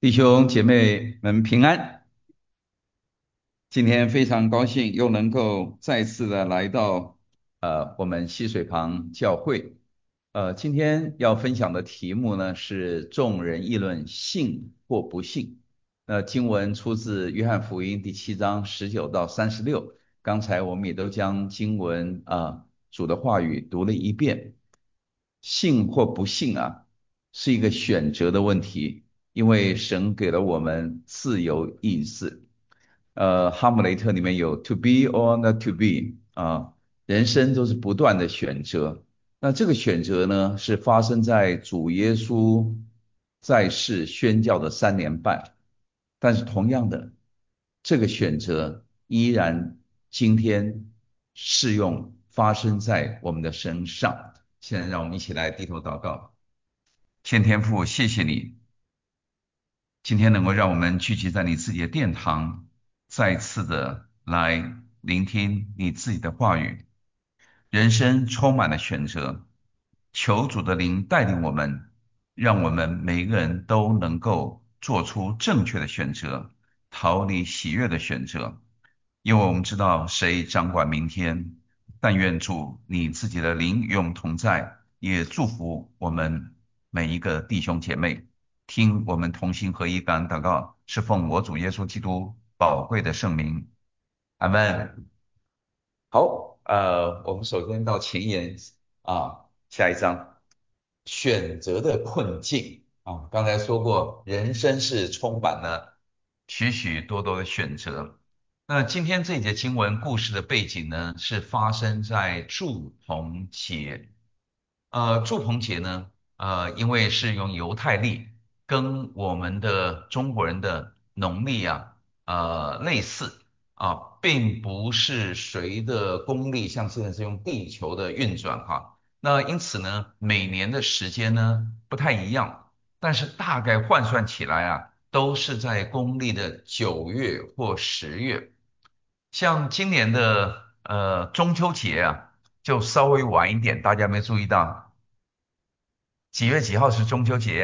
弟兄姐妹们平安！今天非常高兴又能够再次的来到我们溪水旁教会。今天要分享的题目呢是众人议论信或不信。经文出自约翰福音第7章19到36。刚才我们也都将经文主的话语读了一遍。信或不信啊，是一个选择的问题，因为神给了我们自由意志。哈姆雷特里面有 to be or not to be 啊，人生都是不断的选择。那这个选择呢，是发生在主耶稣在世宣教的3年半，但是同样的，这个选择依然今天适用，发生在我们的身上。现在让我们一起来低头祷告。天父，谢谢你今天能够让我们聚集在你自己的殿堂，再次的来聆听你自己的话语。人生充满了选择，求主的灵带领我们，让我们每一个人都能够做出正确的选择，逃离喜悦的选择。因为我们知道谁掌管明天，但愿主你自己的灵与我们同在，也祝福我们每一个弟兄姐妹。听我们同心合一感恩祷告，是奉我主耶稣基督宝贵的圣名，阿门。好，我们首先到前言下一章，选择的困境啊。刚才说过，人生是充满了许许多多的选择。那今天这一节经文故事的背景呢，是发生在祝棚节。祝棚节呢，因为是用犹太历，跟我们的中国人的农历类似并不是谁的公历，像现在是用地球的运转那因此呢，每年的时间呢不太一样，但是大概换算起来都是在公历的9月或10月。像今年的中秋节就稍微晚一点，大家没注意到几月几号是中秋节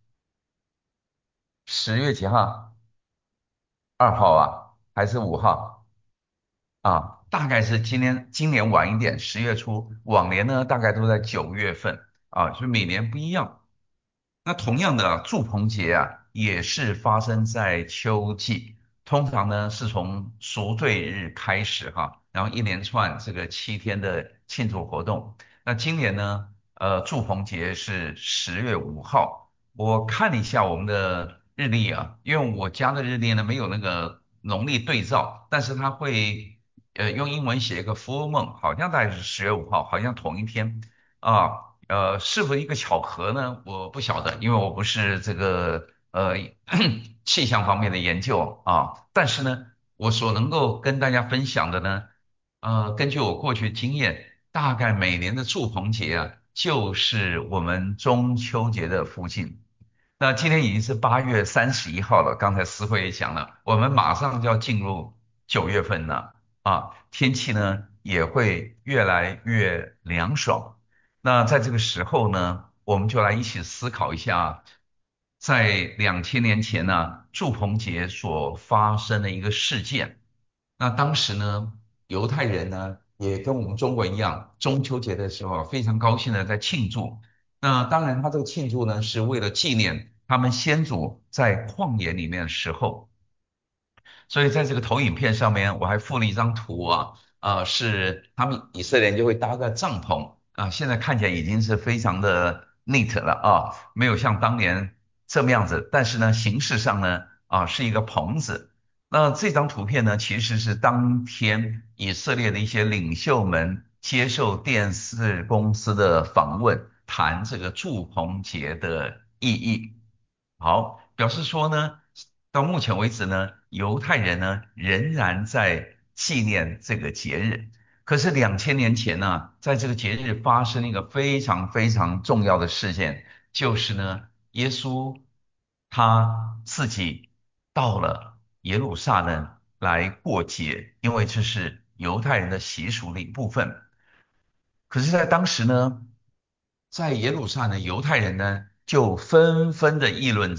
10月几号？2号还是5号？大概是今年晚一点，10月初，往年呢大概都在9月份所以每年不一样。那同样的祝棚节也是发生在秋季，通常呢是从赎罪日开始然后一连串这个7天的庆祝活动。那今年呢，祝棚节是10月5号。我看了一下我们的日历因为我家的日历呢没有那个农历对照，但是它会用英文写一个 full moon，好像大概是10月5号，好像同一天是否一个巧合呢？我不晓得，因为我不是这个气象方面的研究但是呢，我所能够跟大家分享的呢，根据我过去的经验，大概每年的祝棚节就是我们中秋节的附近。那今天已经是8月31号了，刚才思慧也讲了，我们马上就要进入9月份了天气呢也会越来越凉爽。那在这个时候呢，我们就来一起思考一下，在2000年前祝棚节所发生的一个事件。那当时呢，犹太人呢也跟我们中国一样，中秋节的时候非常高兴的在庆祝。那当然，他这个庆祝呢，是为了纪念他们先祖在旷野里面的时候。所以在这个投影片上面，我还附了一张图是他们以色列人就会搭个帐篷现在看起来已经是非常的 neat 了没有像当年这么样子，但是呢，形式上呢是一个棚子。那这张图片呢，其实是当天以色列的一些领袖们接受电视公司的访问，谈这个祝棚节的意义。好，表示说呢，到目前为止呢，犹太人呢仍然在纪念这个节日。可是2000年前在这个节日发生了一个非常非常重要的事件，就是呢，耶稣他自己到了耶路撒冷来过节，因为这是犹太人的习俗的一部分。可是，在当时呢，在耶路撒冷，犹太人呢就纷纷的议论着。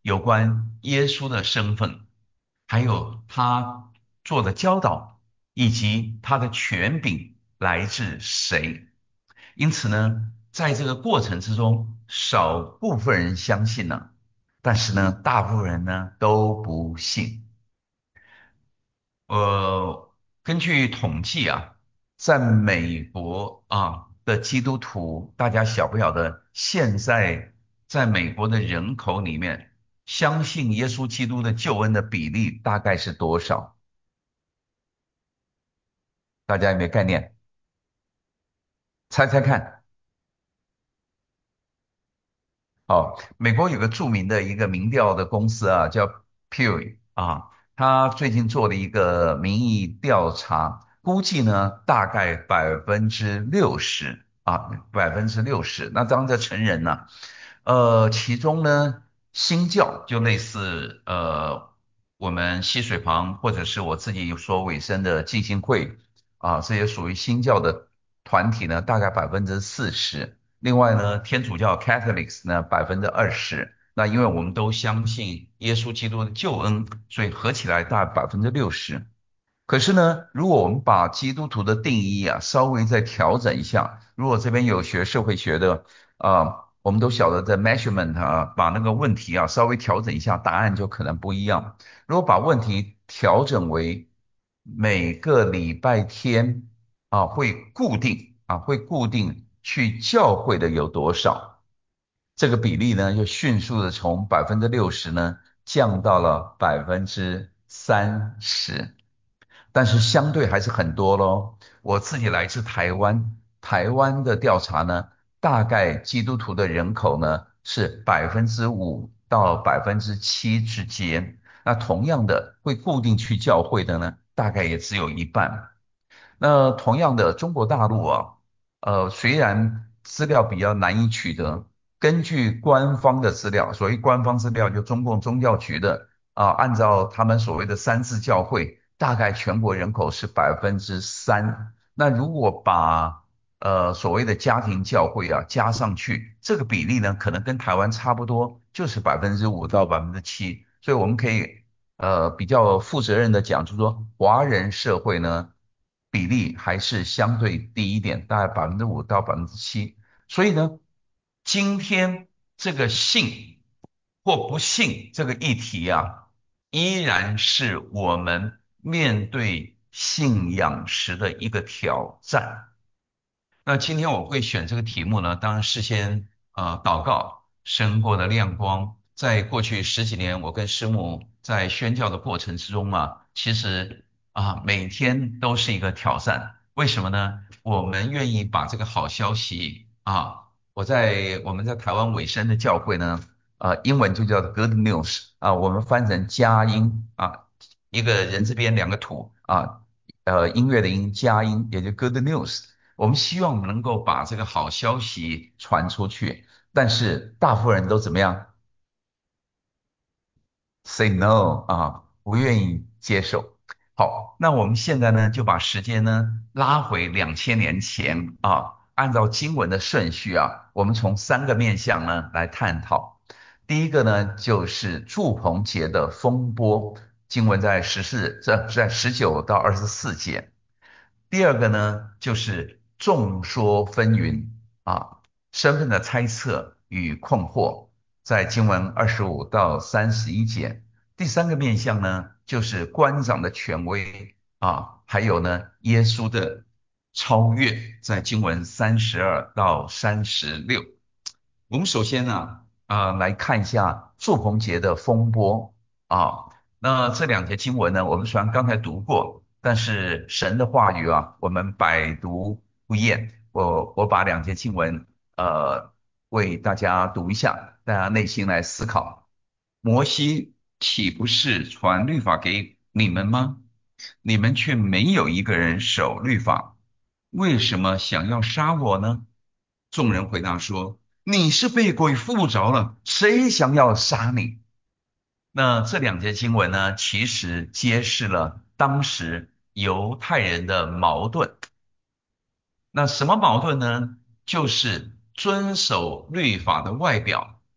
有关耶稣的身份，还有他做的教导，以及他的权柄来自谁。因此呢，在这个过程之中，少部分人相信了，但是呢，大部分人呢都不信。根据统计啊，在美国的基督徒，大家晓不晓得，现在在美国的人口里面，相信耶稣基督的救恩的比例大概是多少？大家有没有概念？猜猜看。哦，美国有个著名的一个民调的公司啊，叫 Pew 啊，他最近做了一个民意调查，估计呢大概60%百分之60。那当着成人呢，其中呢新教就类似我们溪水旁或者是我自己所委身的浸信会这些属于新教的团体呢，大概40%。另外呢，天主教 Catholics 呢20%，那因为我们都相信耶稣基督的救恩，所以合起来大概60%。可是呢，如果我们把基督徒的定义稍微再调整一下，如果这边有学社会学的我们都晓得在 measurement 把那个问题稍微调整一下，答案就可能不一样。如果把问题调整为每个礼拜天会固定去教会的有多少，这个比例呢就迅速的从60%呢降到了30%。但是相对还是很多咯。我自己来自台湾，台湾的调查呢，大概基督徒的人口呢是5%到7%之间。那同样的，会固定去教会的呢，大概也只有一半。那同样的，中国大陆虽然资料比较难以取得，根据官方的资料，所谓官方资料就中共宗教局的按照他们所谓的三自教会，大概全国人口是3%。那如果把所谓的家庭教会加上去，这个比例呢，可能跟台湾差不多，就是5%到7%。所以我们可以比较负责任的讲，就是说华人社会呢比例还是相对低一点，大概5%到7%。所以呢，今天这个信或不信这个议题依然是我们面对信仰时的一个挑战。那今天我会选这个题目呢，当然事先祷告，神过的亮光。在过去十几年，我跟师母在宣教的过程之中其实每天都是一个挑战。为什么呢？我们愿意把这个好消息我们在台湾委身的教会呢，英文就叫做 Good News 我们翻成佳音一个人字边两个土音乐的音佳音，也就 Good News。我们希望能够把这个好消息传出去，但是大部分人都怎么样？say no 不愿意接受。好，那我们现在呢，就把时间呢拉回2000年前按照经文的顺序我们从3个面向呢来探讨。第一个呢，就是祝棚节的风波，经文在19到24节。第二个呢，就是众说纷纭身份的猜测与困惑，在经文25到31节。第三个面向呢，就是官长的权威还有呢，耶稣的超越，在经文32到36。我们首先来看一下祝棚节的风波啊。那这2节经文呢，我们虽然刚才读过，但是神的话语我们百读不厌。我把2节经文为大家读一下，大家内心来思考。摩西岂不是传律法给你们吗？你们却没有一个人守律法，为什么想要杀我呢？众人回答说：你是被鬼附着了，谁想要杀你？那这2节经文呢，其实揭示了当时犹太人的矛盾。那什么矛盾呢？就是遵守律法的外表，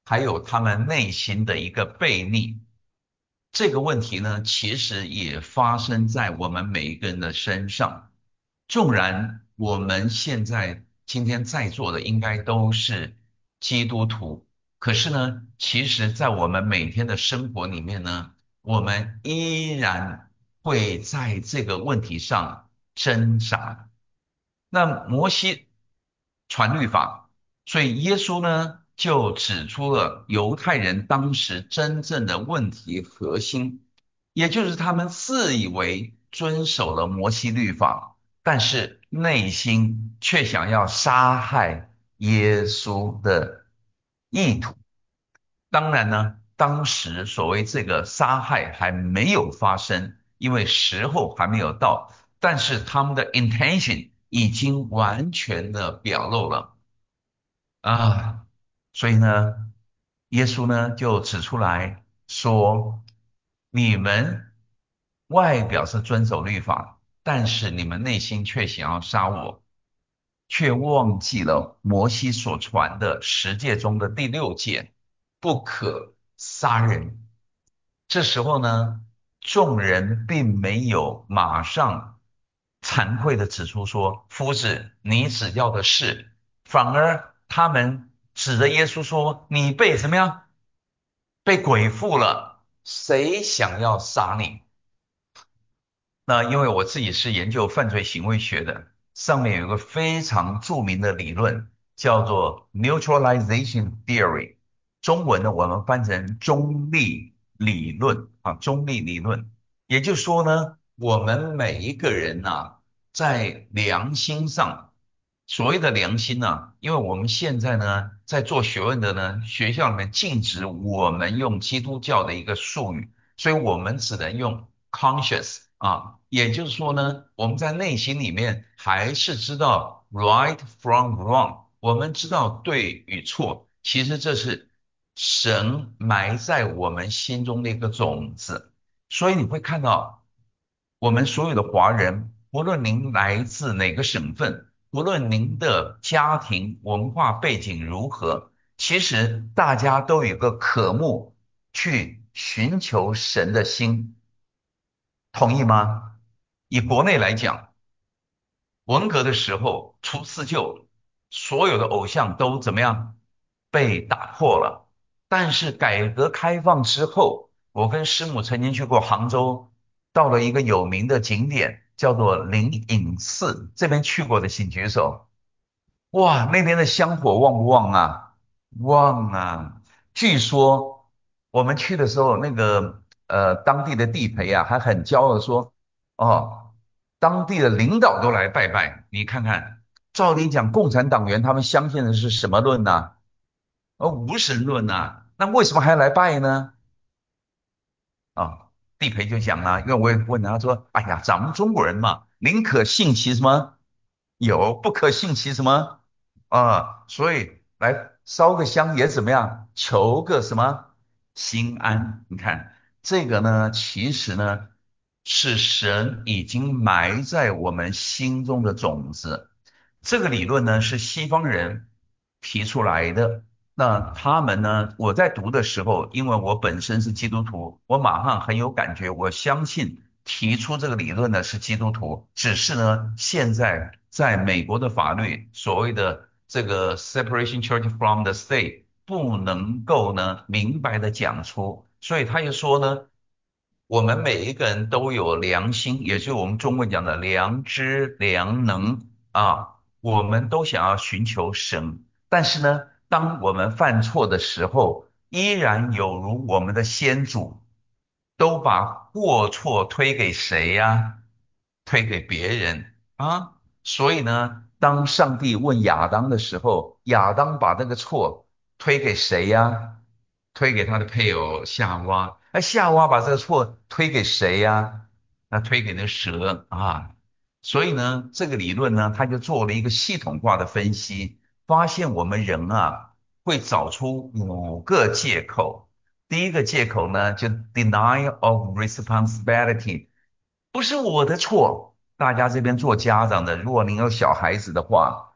还有他们内心的一个悖逆。这个问题呢，其实也发生在我们每一个人的身上。纵然我们现在今天在座的应该都是基督徒，可是呢，其实在我们每天的生活里面呢，我们依然会在这个问题上挣扎。那摩西传律法，所以耶稣呢就指出了犹太人当时真正的问题核心，也就是他们自以为遵守了摩西律法，但是内心却想要杀害耶稣的意图。当然呢，当时所谓这个杀害还没有发生，因为时候还没有到，但是他们的 intention 已经完全的表露了啊。所以呢，耶稣呢就指出来说，你们外表是遵守律法，但是你们内心却想要杀我，却忘记了摩西所传的十诫中的第六诫，不可杀人。这时候呢，众人并没有马上惭愧的指出说：“夫子，你只要的是。”反而他们指着耶稣说：“你被怎么样？被鬼附了，谁想要杀你？”那因为我自己是研究犯罪行为学的，上面有一个非常著名的理论，叫做 neutralization theory，中文呢我们翻成中立理论啊，中立理论。也就是说呢，我们每一个人呐、在良心上，所谓的良心呢、因为我们现在呢在做学问的呢，学校里面禁止我们用基督教的一个术语，所以我们只能用 conscious 啊，也就是说呢，我们在内心里面还是知道 right from wrong，我们知道对与错，其实这是神埋在我们心中的一个种子。所以你会看到，我们所有的华人，无论您来自哪个省份，无论您的家庭文化背景如何，其实大家都有个渴慕去寻求神的心，同意吗？以国内来讲，文革的时候出四旧，所有的偶像都怎么样被打破了。但是改革开放之后，我跟师母曾经去过杭州，到了一个有名的景点，叫做灵隐寺，这边去过的请举手。哇，那边的香火旺不旺啊？旺啊！据说我们去的时候，那个当地的地陪啊，还很骄傲地说，哦，当地的领导都来拜拜。你看看，照理讲，共产党员他们相信的是什么论呢？无神论呐。那为什么还要来拜呢？啊，地陪就讲了，因为我也问他说，哎呀，咱们中国人嘛，宁可信其什么有，不可信其什么啊，所以来烧个香也怎么样，求个什么心安。你看这个呢，其实呢是神已经埋在我们心中的种子。这个理论呢是西方人提出来的。那他们呢？我在读的时候，因为我本身是基督徒，我马上很有感觉。我相信提出这个理论的是基督徒，只是呢，现在在美国的法律所谓的这个 separation church from the state 不能够呢明白的讲出，所以他就说呢，我们每一个人都有良心，也就是我们中文讲的良知、良能啊，我们都想要寻求神。但是呢，当我们犯错的时候，依然有如我们的先祖，都把过错推给谁呀？推给别人啊。所以呢，当上帝问亚当的时候，亚当把这个错推给谁呀？推给他的配偶夏娃。哎，夏娃把这个错推给谁呀？那推给那蛇啊。所以呢，这个理论呢，他就做了一个系统化的分析。发现我们人啊会找出5个借口。第一个借口呢，就 denial of responsibility，不是我的错。大家这边做家长的，如果您有小孩子的话，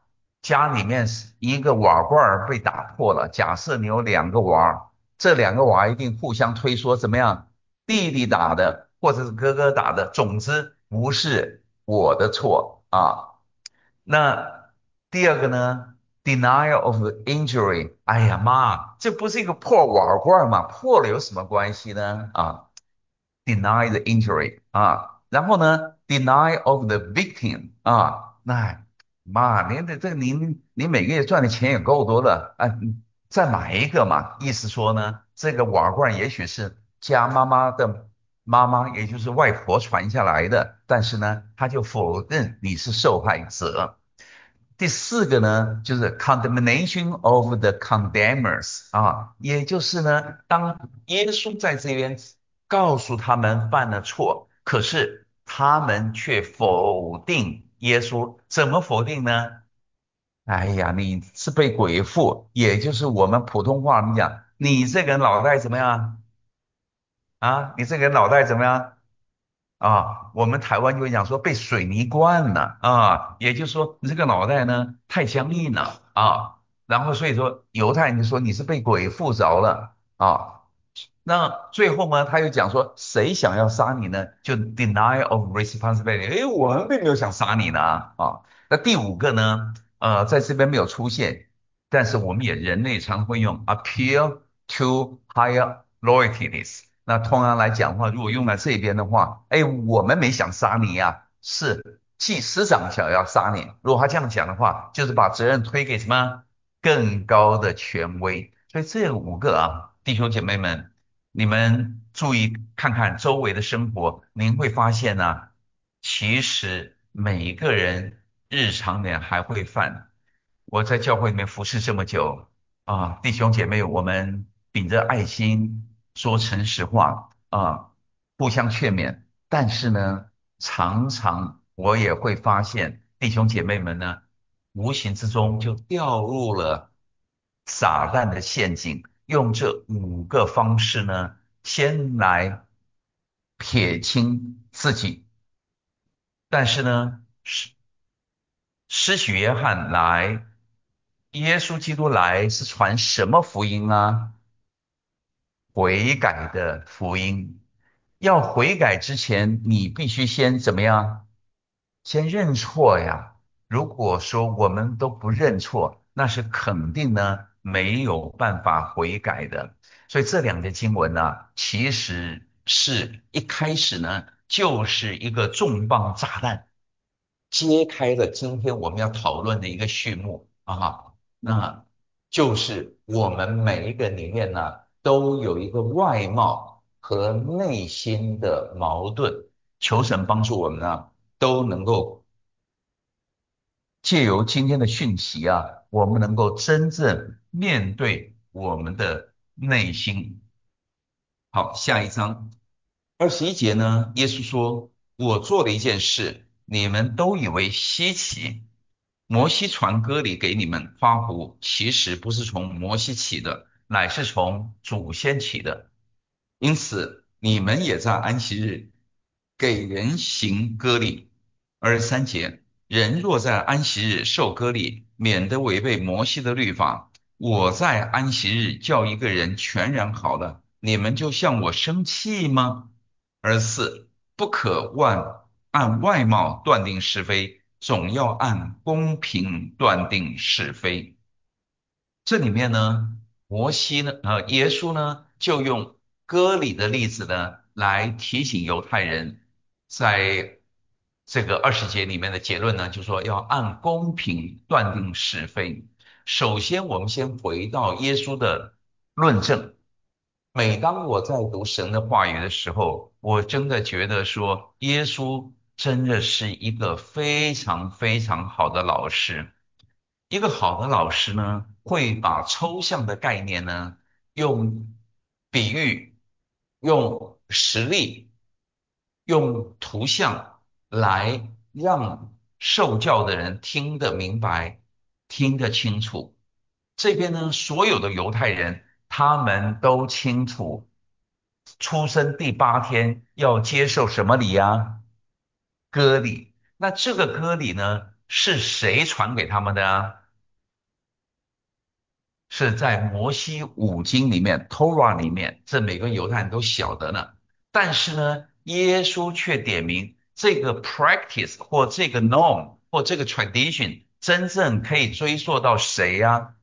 家里面是一个瓦罐儿被打破了，假设你有两个娃，这两个娃一定互相推说怎么样？弟弟打的，或者是哥哥打的，总之不是我的错啊。那第二个呢？Denial of injury。哎呀妈，这不是一个破瓦罐吗？破了有什么关系呢？啊，deny the injury 啊，然后呢，deny of the victim 啊，那妈，您的这个您每个月赚的钱也够多了啊，再买一个嘛。意思说呢，这个瓦罐也许是家妈妈的妈妈，也就是外婆传下来的，但是呢，他就否认你是受害者。第四个呢，就是 condemnation of the condemners 啊，也就是呢，当耶稣在这边告诉他们犯了错，可是他们却否定耶稣，怎么否定呢？哎呀，你是被鬼附，也就是我们普通话我们讲，你这个人脑袋怎么样啊？你这个人脑袋怎么样？啊，我们台湾就会讲说被水泥灌了啊，也就是说你这个脑袋呢太僵硬了啊，然后所以说犹太人就说你是被鬼附着了啊。那最后呢，他又讲说谁想要杀你呢？就 deny of responsibility。诶，我们并没有想杀你呢啊。那第五个呢，在这边没有出现，但是我们也人类常会用 appeal to higher loyalties。那通常来讲的话，如果用在这边的话，哎，我们没想杀你呀、是祭司长想要杀你。如果他这样讲的话，就是把责任推给什么更高的权威。所以这五个啊，弟兄姐妹们，你们注意看看周围的生活，您会发现呢、其实每一个人日常里还会犯。我在教会里面服侍这么久啊，弟兄姐妹，我们秉着爱心说诚实话啊，互相劝勉。但是呢，常常我也会发现弟兄姐妹们呢，无形之中就掉入了撒旦的陷阱，用这五个方式呢，先来撇清自己。但是呢，施洗约翰来，耶稣基督来是传什么福音啊？悔改的福音。要悔改之前，你必须先怎么样？先认错呀。如果说我们都不认错，那是肯定呢没有办法悔改的。所以这两节经文呢，其实是一开始呢就是一个重磅炸弹。揭开了今天我们要讨论的一个序幕啊，那就是我们每一个里面呢，都有一个外貌和内心的矛盾。求神帮助我们呢，都能够借由今天的讯息啊，我们能够真正面对我们的内心。好，下一章。21节呢，耶稣说：“我做了一件事，你们都以为稀奇。摩西传歌里给你们夸胡，其实不是从摩西起的，乃是从祖先起的。因此，你们也在安息日给人行割礼。23节，人若在安息日受割礼，免得违背摩西的律法。我在安息日叫一个人全然好了，你们就向我生气吗？24，不可按外貌断定是非，总要按公平断定是非。这里面呢，摩西呢，耶稣呢，就用割礼的例子呢，来提醒犹太人，在这个20节里面的结论呢，就说要按公平断定是非。首先，我们先回到耶稣的论证。每当我在读神的话语的时候，我真的觉得说，耶稣真的是一个非常非常好的老师。一个好的老师呢，会把抽象的概念呢，用比喻、用实例、用图像来让受教的人听得明白、听得清楚。这边呢，所有的犹太人他们都清楚，出生第8天要接受什么礼呀？割礼。那这个割礼呢，是谁传给他们的啊？ 是在摩西五经里面 Torah 里面，这每个犹太人都晓得呢。但是呢，耶稣却点明这个 practice 或这个 norm 或这个 tradition 真正可以追溯到谁呀？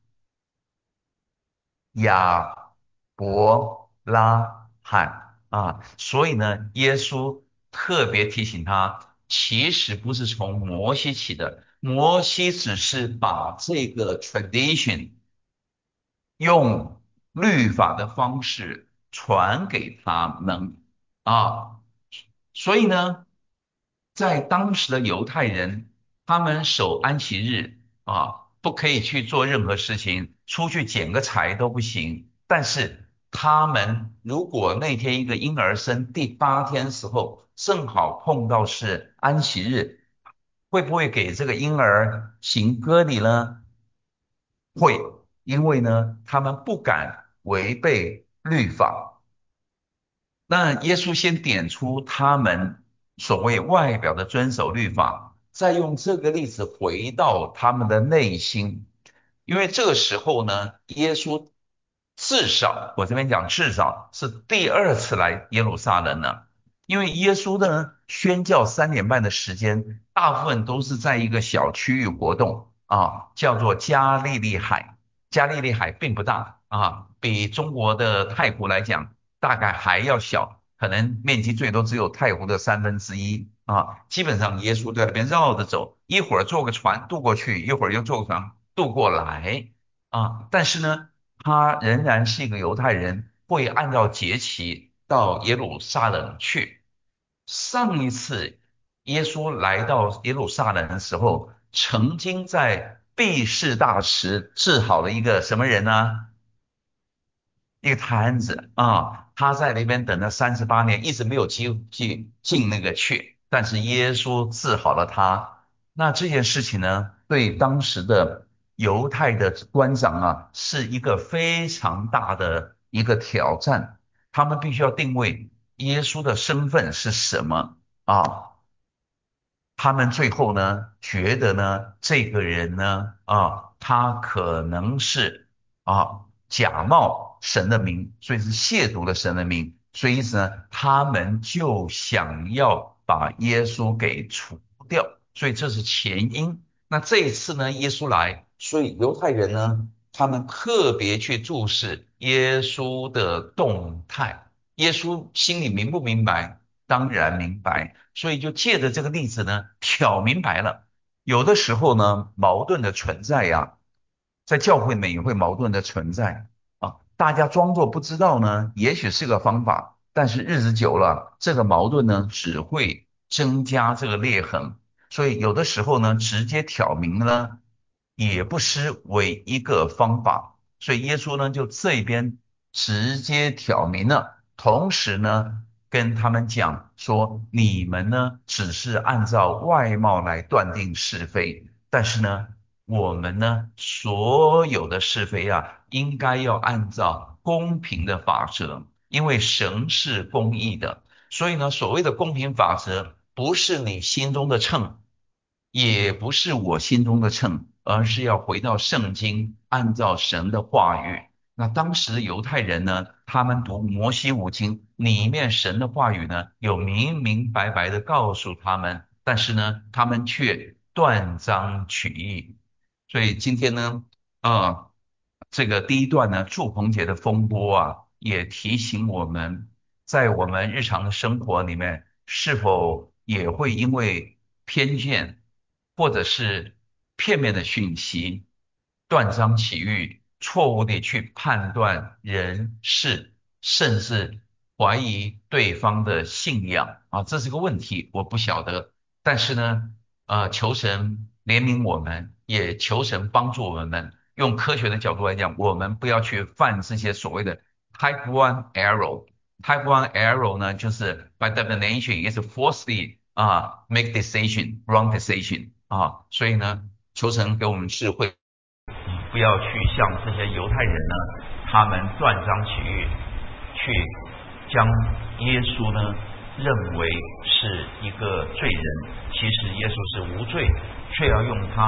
亚伯拉罕啊，所以呢，耶稣特别提醒他，其实不是从摩西起的，摩西只是把这个 tradition 用律法的方式传给他们啊，所以呢，在当时的犹太人，他们守安息日啊，不可以去做任何事情，出去捡个柴都不行。但是他们如果那天一个婴儿生第8天时候，正好碰到是安息日，会不会给这个婴儿行割礼呢？会，因为呢，他们不敢违背律法。那耶稣先点出他们所谓外表的遵守律法，再用这个例子回到他们的内心。因为这个时候呢，耶稣至少我这边讲至少是第2次来耶路撒冷了。因为耶稣呢宣教3年半的时间，大部分都是在一个小区域活动啊，叫做加利利海。加利利海并不大啊，比中国的太湖来讲，大概还要小，可能面积最多只有太湖的1/3啊。基本上耶稣在那边绕着走，一会儿坐个船渡过去，一会儿又坐个船渡过来啊。但是呢，他仍然是一个犹太人，会按照节期到耶路撒冷去。上一次耶稣来到耶路撒冷的时候，曾经在毕士大池治好了一个什么人呢？一个摊子啊，他在那边等了38年，一直没有进那个去，但是耶稣治好了他。那这件事情呢，对当时的犹太的官长啊，是一个非常大的一个挑战，他们必须要定位耶稣的身份是什么啊？他们最后呢，觉得呢，这个人呢，他可能是假冒神的名，所以是亵渎了神的名，所以因此呢，他们就想要把耶稣给除掉，所以这是前因。那这一次呢，耶稣来，所以犹太人呢，他们特别去注视耶稣的动态。耶稣心里明不明白？当然明白。所以就借着这个例子呢，挑明白了，有的时候呢，矛盾的存在呀，在教会里面也会矛盾的存在啊。大家装作不知道呢，也许是个方法，但是日子久了，这个矛盾呢，只会增加这个裂痕。所以有的时候呢，直接挑明呢，也不失为一个方法。所以耶稣呢，就这边直接挑明了，同时呢，跟他们讲说，你们呢只是按照外貌来断定是非，但是呢，我们呢所有的是非啊，应该要按照公平的法则，因为神是公义的，所以呢，所谓的公平法则，不是你心中的秤，也不是我心中的秤，而是要回到圣经，按照神的话语。那当时的犹太人呢，他们读摩西五经里面神的话语呢，有明明白白的告诉他们，但是呢，他们却断章取义。所以今天呢，啊，这个第一段呢，祝棚节的风波啊，也提醒我们，在我们日常的生活里面，是否也会因为偏见或者是片面的讯息，断章取义，错误地去判断人事，甚至怀疑对方的信仰啊，这是个问题，我不晓得。但是呢，求神怜悯我们，也求神帮助我们。用科学的角度来讲，我们不要去犯这些所谓的 Type One Error。Type One Error 呢，就是 by definition is falsely make decision wrong decision 啊，所以呢，求神给我们智慧，不要去像这些犹太人呢，他们断章取义，去将耶稣呢认为是一个罪人，其实耶稣是无罪，却要用他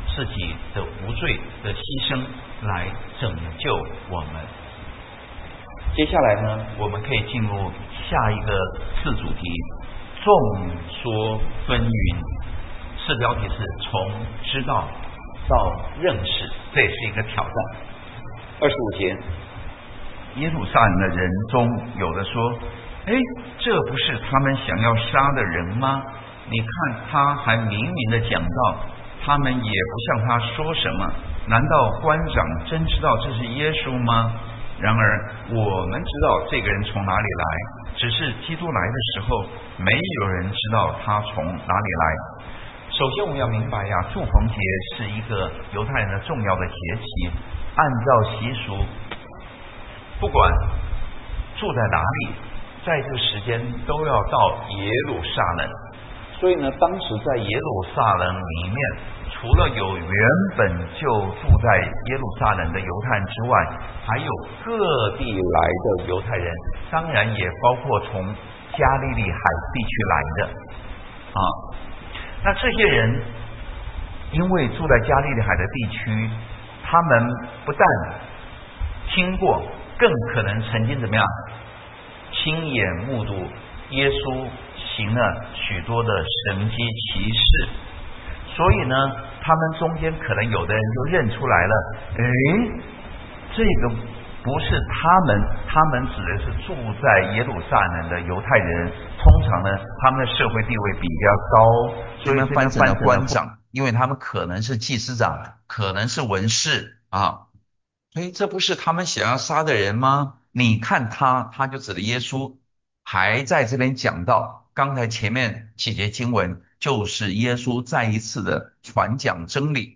自己的无罪的牺牲来拯救我们。接下来呢，我们可以进入下一个次主题，众说纷纭。次标题是从知道到认识，这也是一个挑战。25节，耶路撒冷的人中有的说：哎，这不是他们想要杀的人吗？你看他还明明的讲道，他们也不向他说什么。难道官长真知道这是耶稣吗？然而我们知道这个人从哪里来，只是基督来的时候，没有人知道他从哪里来。首先我们要明白呀，祝棚节是一个犹太人的重要的节期，按照习俗，不管住在哪里，在这个时间都要到耶路撒冷。所以呢，当时在耶路撒冷里面，除了有原本就住在耶路撒冷的犹太人之外，还有各地来的犹太人，当然也包括从加利利海地区来的啊。那这些人因为住在加利利海的地区，他们不但听过，更可能曾经怎么样亲眼目睹耶稣行了许多的神迹奇事，所以呢，他们中间可能有的人就认出来了，诶，这个不是他们指的是住在耶路撒冷的犹太人，通常呢，他们的社会地位比较高，所以翻成了官长，因为他们可能是祭司长，可能是文士啊。所以这不是他们想要杀的人吗？你看他就指的耶稣，还在这边讲到，刚才前面几节经文就是耶稣再一次的传讲真理。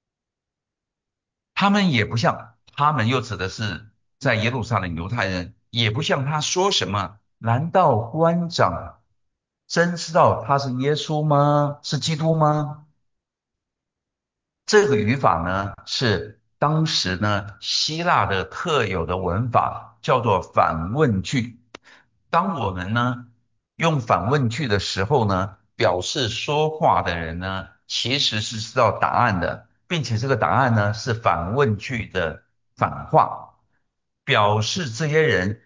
他们也不像，他们又指的是在耶路撒冷犹太人，也不像他说什么。难道官长真知道他是耶稣吗？是基督吗？这个语法呢，是当时呢希腊的特有的文法，叫做反问句。当我们呢用反问句的时候呢，表示说话的人呢其实是知道答案的，并且这个答案呢是反问句的反话，表示这些人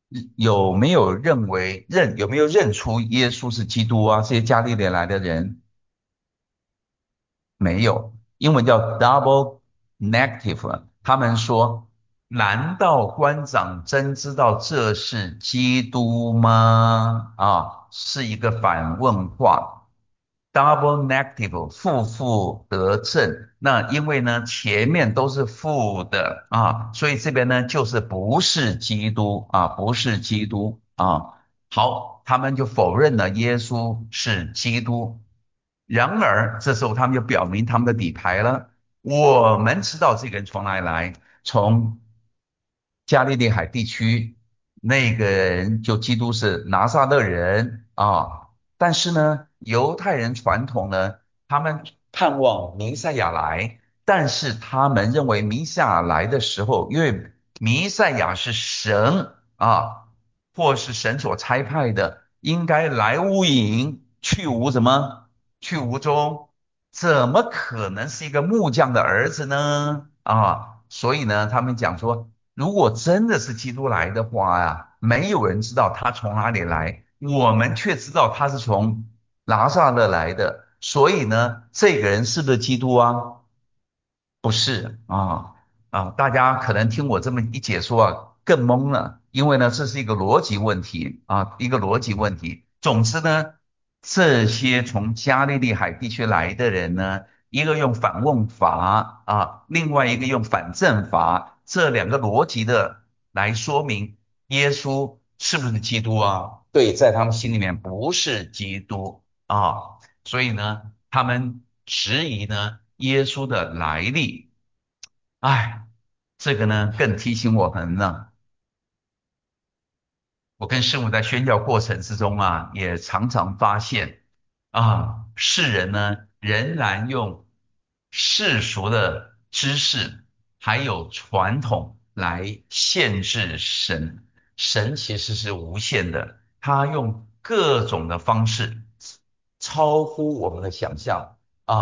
有没有认出耶稣是基督啊？这些加利利来的人没有，英文叫 double negative。他们说，难道官长真知道这是基督吗？啊，是一个反问话，double negative，负得正。那因为呢，前面都是负的啊，所以这边呢就是不是基督啊，不是基督啊。好，他们就否认了耶稣是基督。然而，这时候他们就表明他们的底牌了。我们知道这个人从哪里来，从加利利海地区，那个人就基督是拿撒勒人啊。但是呢，犹太人传统呢，他们盼望弥赛亚来，但是他们认为弥赛亚来的时候，因为弥赛亚是神啊，或是神所差派的，应该来无影去无什么？去无踪，怎么可能是一个木匠的儿子呢？啊，所以呢，他们讲说，如果真的是基督来的话呀，没有人知道他从哪里来，我们却知道他是从拿撒勒来的，所以呢，这个人是不是基督啊？不是大家可能听我这么一解说啊，更懵了，因为呢，这是一个逻辑问题啊，一个逻辑问题。总之呢，这些从加利利海地区来的人呢，一个用反问法啊，另外一个用反证法，这两个逻辑的来说明耶稣是不是基督啊？对，在他们心里面不是基督啊。所以呢，他们质疑呢耶稣的来历。哎，这个呢更提醒我们呢，我跟师母在宣教过程之中啊，也常常发现世人呢仍然用世俗的知识还有传统来限制神。神其实是无限的，他用各种的方式超乎我们的想象啊。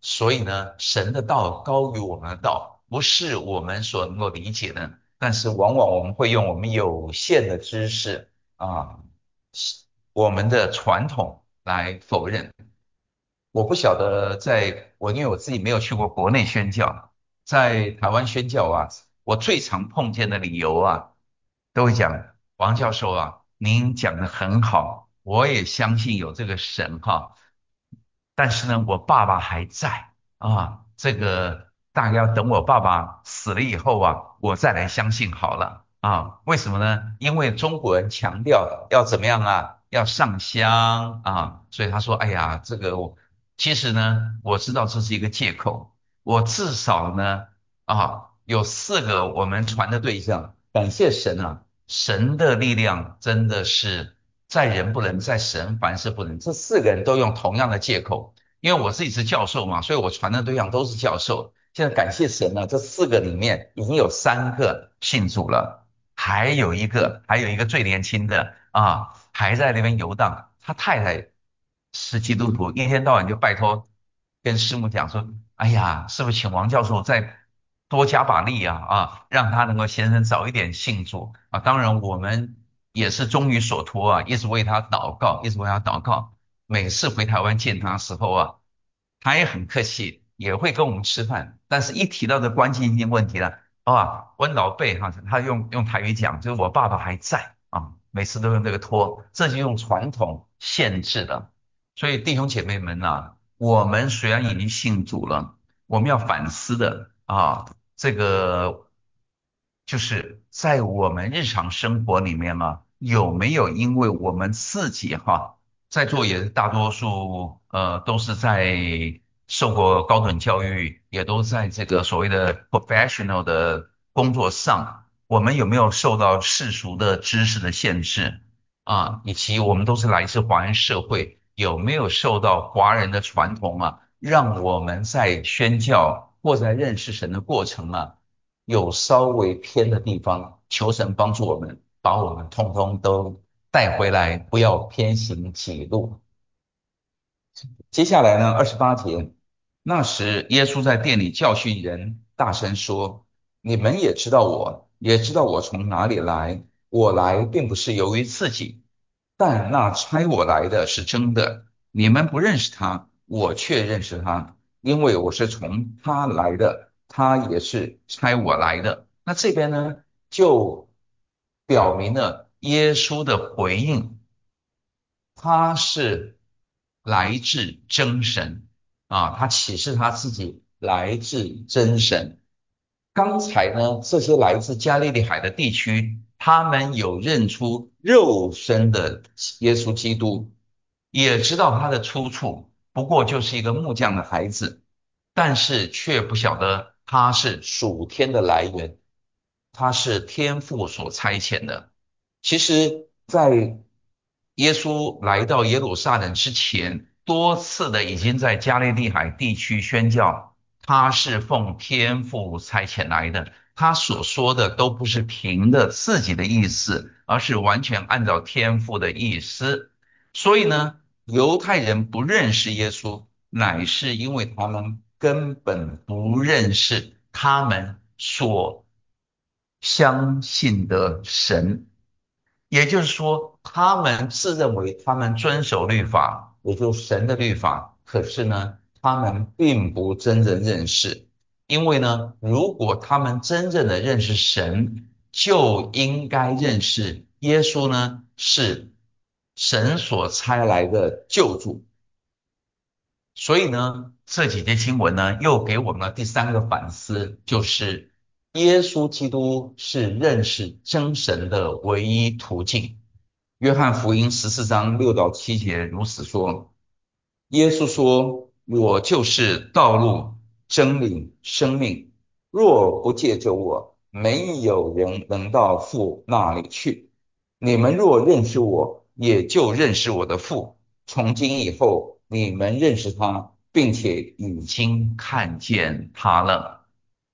所以呢，神的道高于我们的道，不是我们所能够理解的。但是往往我们会用我们有限的知识啊，我们的传统来否认。我不晓得因为我自己没有去过国内宣教，在台湾宣教啊，我最常碰见的理由啊，都会讲王教授啊，您讲的很好，我也相信有这个神哈，但是呢，我爸爸还在啊，这个大概要等我爸爸死了以后啊，我再来相信好了啊。为什么呢？因为中国人强调要怎么样啊？要上香啊，所以他说，哎呀，其实呢，我知道这是一个借口，我至少呢有4个我们传的对象，感谢神啊，神的力量真的是在人不能，在神凡事不能。这4个人都用同样的借口，因为我自己是教授嘛，所以我传的对象都是教授。现在感谢神呢，这4个里面已经有3个信主了，还有一个最年轻的啊，还在那边游荡。他太太是基督徒，一天到晚就拜托跟师母讲说，哎呀，是不是请王教授再多加把力让他能够先生早一点信主啊。当然我们也是忠于所托啊，一直为他祷告，一直为他祷告。每次回台湾见他的时候啊，他也很客气，也会跟我们吃饭。但是一提到这关键性问题了，温老贝哈，他用台语讲，就是我爸爸还在啊，每次都用这个托，这就用传统限制了。所以弟兄姐妹们呐，我们虽然已经信主了，我们要反思的这个就是在我们日常生活里面有没有因为我们自己在座也大多数都是在受过高等教育，也都在这个所谓的 professional 的工作上，我们有没有受到世俗的知识的限制？以及我们都是来自华人社会，有没有受到华人的传统让我们在宣教或在认识神的过程有稍微偏的地方，求神帮助我们，把我们通通都带回来，不要偏行己路。接下来呢，28节，那时耶稣在店里教训人，大声说：你们也知道我，也知道我从哪里来。我来并不是由于自己，但那差我来的是真的。你们不认识他，我却认识他，因为我是从他来的，他也是差我来的。那这边呢，就表明了耶稣的回应。他是来自真神他启示他自己来自真神。刚才呢，这些来自加利利海的地区，他们有认出肉身的耶稣基督，也知道他的出处，不过就是一个木匠的孩子，但是却不晓得他是属天的来源，他是天父所差遣的。其实，在耶稣来到耶路撒冷之前，多次的已经在加利利海地区宣教，他是奉天父差遣来的。他所说的都不是凭着自己的意思，而是完全按照天父的意思。所以呢，犹太人不认识耶稣，乃是因为他们根本不认识他们所相信的神。也就是说，他们自认为他们遵守律法，也就是神的律法，可是呢，他们并不真正认识。因为呢，如果他们真正的认识神，就应该认识耶稣呢是神所差来的救主。所以呢，这几节经文呢，又给我们了第3个反思，就是耶稣基督是认识真神的唯一途径。约翰福音14章6到7节如此说：耶稣说：“我就是道路、真理、生命。若不借着我，没有人能到父那里去。你们若认识我，也就认识我的父。从今以后，你们认识他，并且已经看见他了。”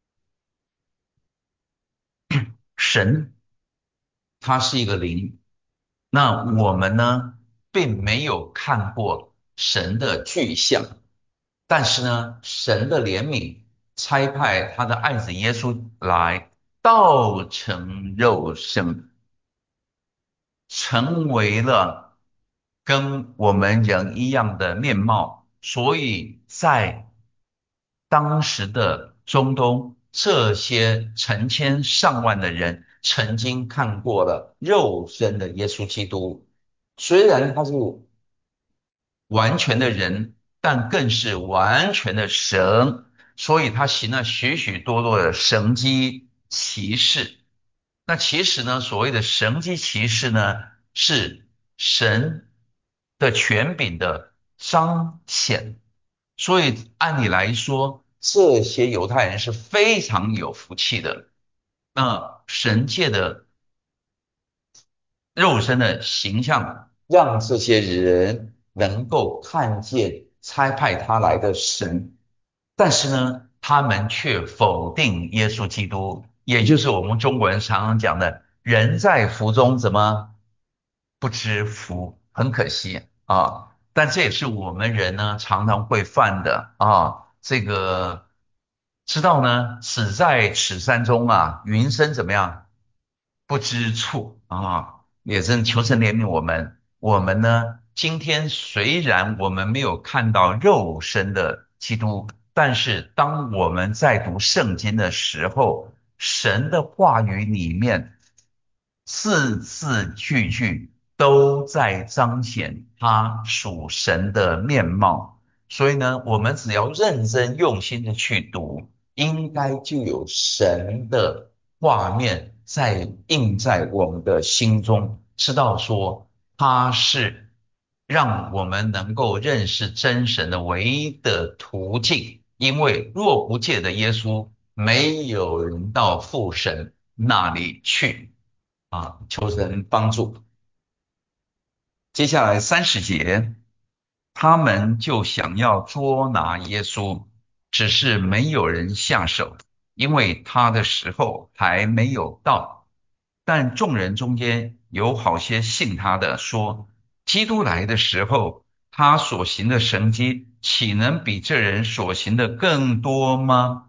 神他是一个灵，那我们呢，并没有看过神的具象。 但是呢，神的怜悯差派他的爱子耶稣来道成肉身，成为了跟我们人一样的面貌，所以在当时的中东，这些成千上万的人曾经看过了肉身的耶稣基督，虽然他是完全的人，但更是完全的神，所以他行了许许多多的神迹奇事。那其实呢，所谓的神迹奇事呢，是神的权柄的彰显。所以按理来说，这些犹太人是非常有福气的。那神界的肉身的形象，让这些人能够看见差派他来的神，但是呢，他们却否定耶稣基督，也就是我们中国人常常讲的"人在福中怎么不知福"，很可惜啊。但这也是我们人呢常常会犯的啊。这个知道呢，只在此山中啊，云深怎么样？不知处啊，也是求神怜悯我们。我们呢，今天虽然我们没有看到肉身的基督，但是当我们在读圣经的时候，神的话语里面字字句句都在彰显他属神的面貌。所以呢，我们只要认真用心的去读，应该就有神的画面在印在我们的心中，知道说他是让我们能够认识真神的唯一的途径。因为若不借着耶稣，没有人到父神那里去啊，求神帮助。接下来30节，他们就想要捉拿耶稣，只是没有人下手，因为他的时候还没有到。但众人中间有好些信他的，说：基督来的时候，他所行的神迹，岂能比这人所行的更多吗？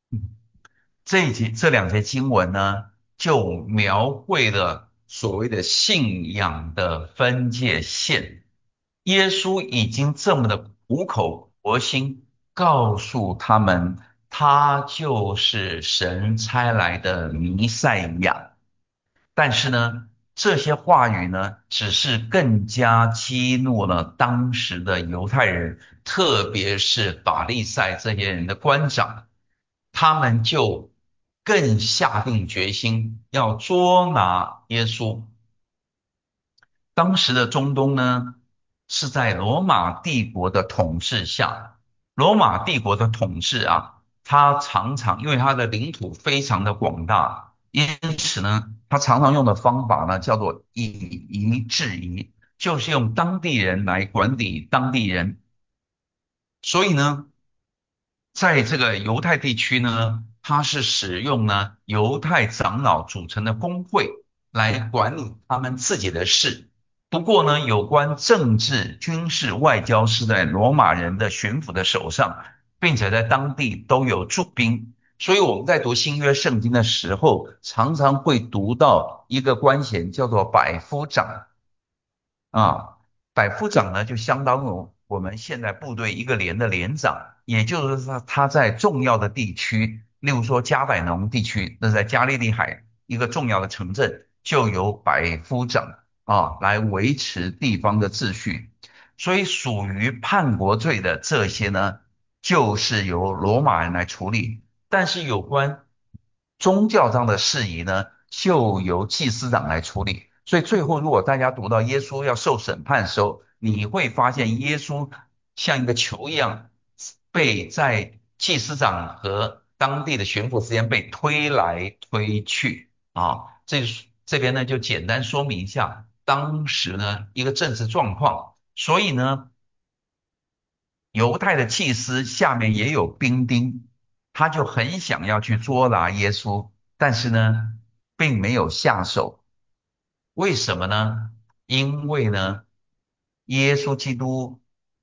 这两节经文呢，就描绘了所谓的信仰的分界线。耶稣已经这么的苦口婆心告诉他们，他就是神差来的弥赛亚。但是呢，这些话语呢，只是更加激怒了当时的犹太人，特别是法利赛这些人的官长，他们就更下定决心要捉拿耶稣。当时的中东呢，是在罗马帝国的统治下。罗马帝国的统治啊，它常常因为它的领土非常的广大，因此呢，它常常用的方法呢叫做以夷制夷，就是用当地人来管理当地人。所以呢，在这个犹太地区呢，它是使用呢犹太长老组成的公会来管理他们自己的事。不过呢，有关政治、军事、外交是在罗马人的巡抚的手上，并且在当地都有驻兵。所以我们在读新约圣经的时候，常常会读到一个官衔叫做百夫长。啊，百夫长呢，就相当于我们现在部队一个连的连长，也就是说他在重要的地区，例如说加百农地区，那在加利利海一个重要的城镇，就由百夫长来维持地方的秩序。所以属于叛国罪的这些呢，就是由罗马人来处理。但是有关宗教上的事宜呢，就由祭司长来处理。所以最后，如果大家读到耶稣要受审判的时候，你会发现耶稣像一个球一样，被在祭司长和当地的巡抚之间被推来推去啊。这边呢就简单说明一下当时呢一个政治状况。所以呢，犹太的祭司下面也有兵丁，他就很想要去捉拿耶稣，但是呢，并没有下手。为什么呢？因为呢，耶稣基督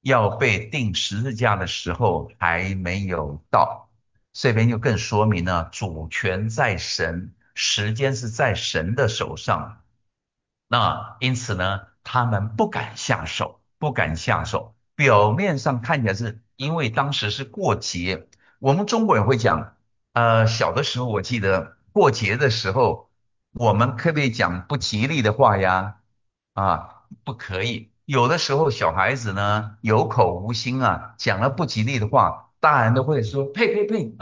要被钉十字架的时候还没有到。这边就更说明了主权在神，时间是在神的手上。那因此呢，他们不敢下手，不敢下手。表面上看起来是因为当时是过节，我们中国人会讲，小的时候我记得过节的时候，我们可不可以讲不吉利的话呀？啊，不可以。有的时候小孩子呢有口无心啊，讲了不吉利的话，大人都会说呸呸呸，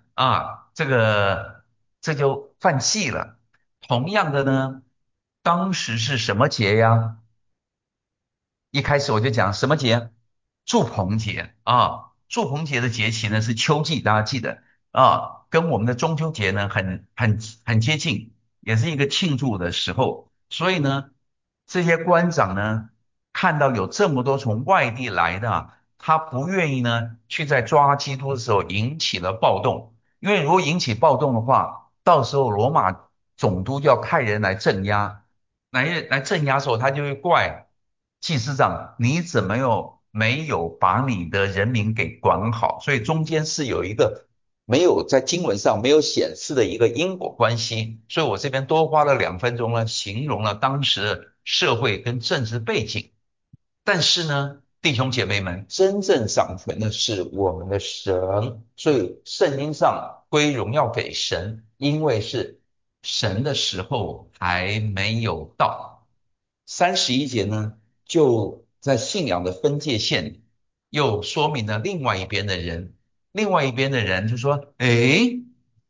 这就犯忌了。同样的呢。当时是什么节呀？一开始我就讲什么节？祝棚节啊！祝棚节的节气呢是秋季，大家记得啊，跟我们的中秋节呢很接近，也是一个庆祝的时候。所以呢，这些官长呢看到有这么多从外地来的啊，他不愿意呢去在抓基督的时候引起了暴动，因为如果引起暴动的话，到时候罗马总督就要派人来镇压。来镇压的时候，他就会怪祭司长，你怎么又没有把你的人民给管好？所以中间是有一个没有在经文上没有显示的一个因果关系。所以我这边多花了2分钟呢，形容了当时的社会跟政治背景。但是呢，弟兄姐妹们，真正掌权的是我们的神，所以圣经上归荣耀给神，因为是神的时候还没有到。31节呢，就在信仰的分界线里，又说明了另外一边的人，另外一边的人就说：诶，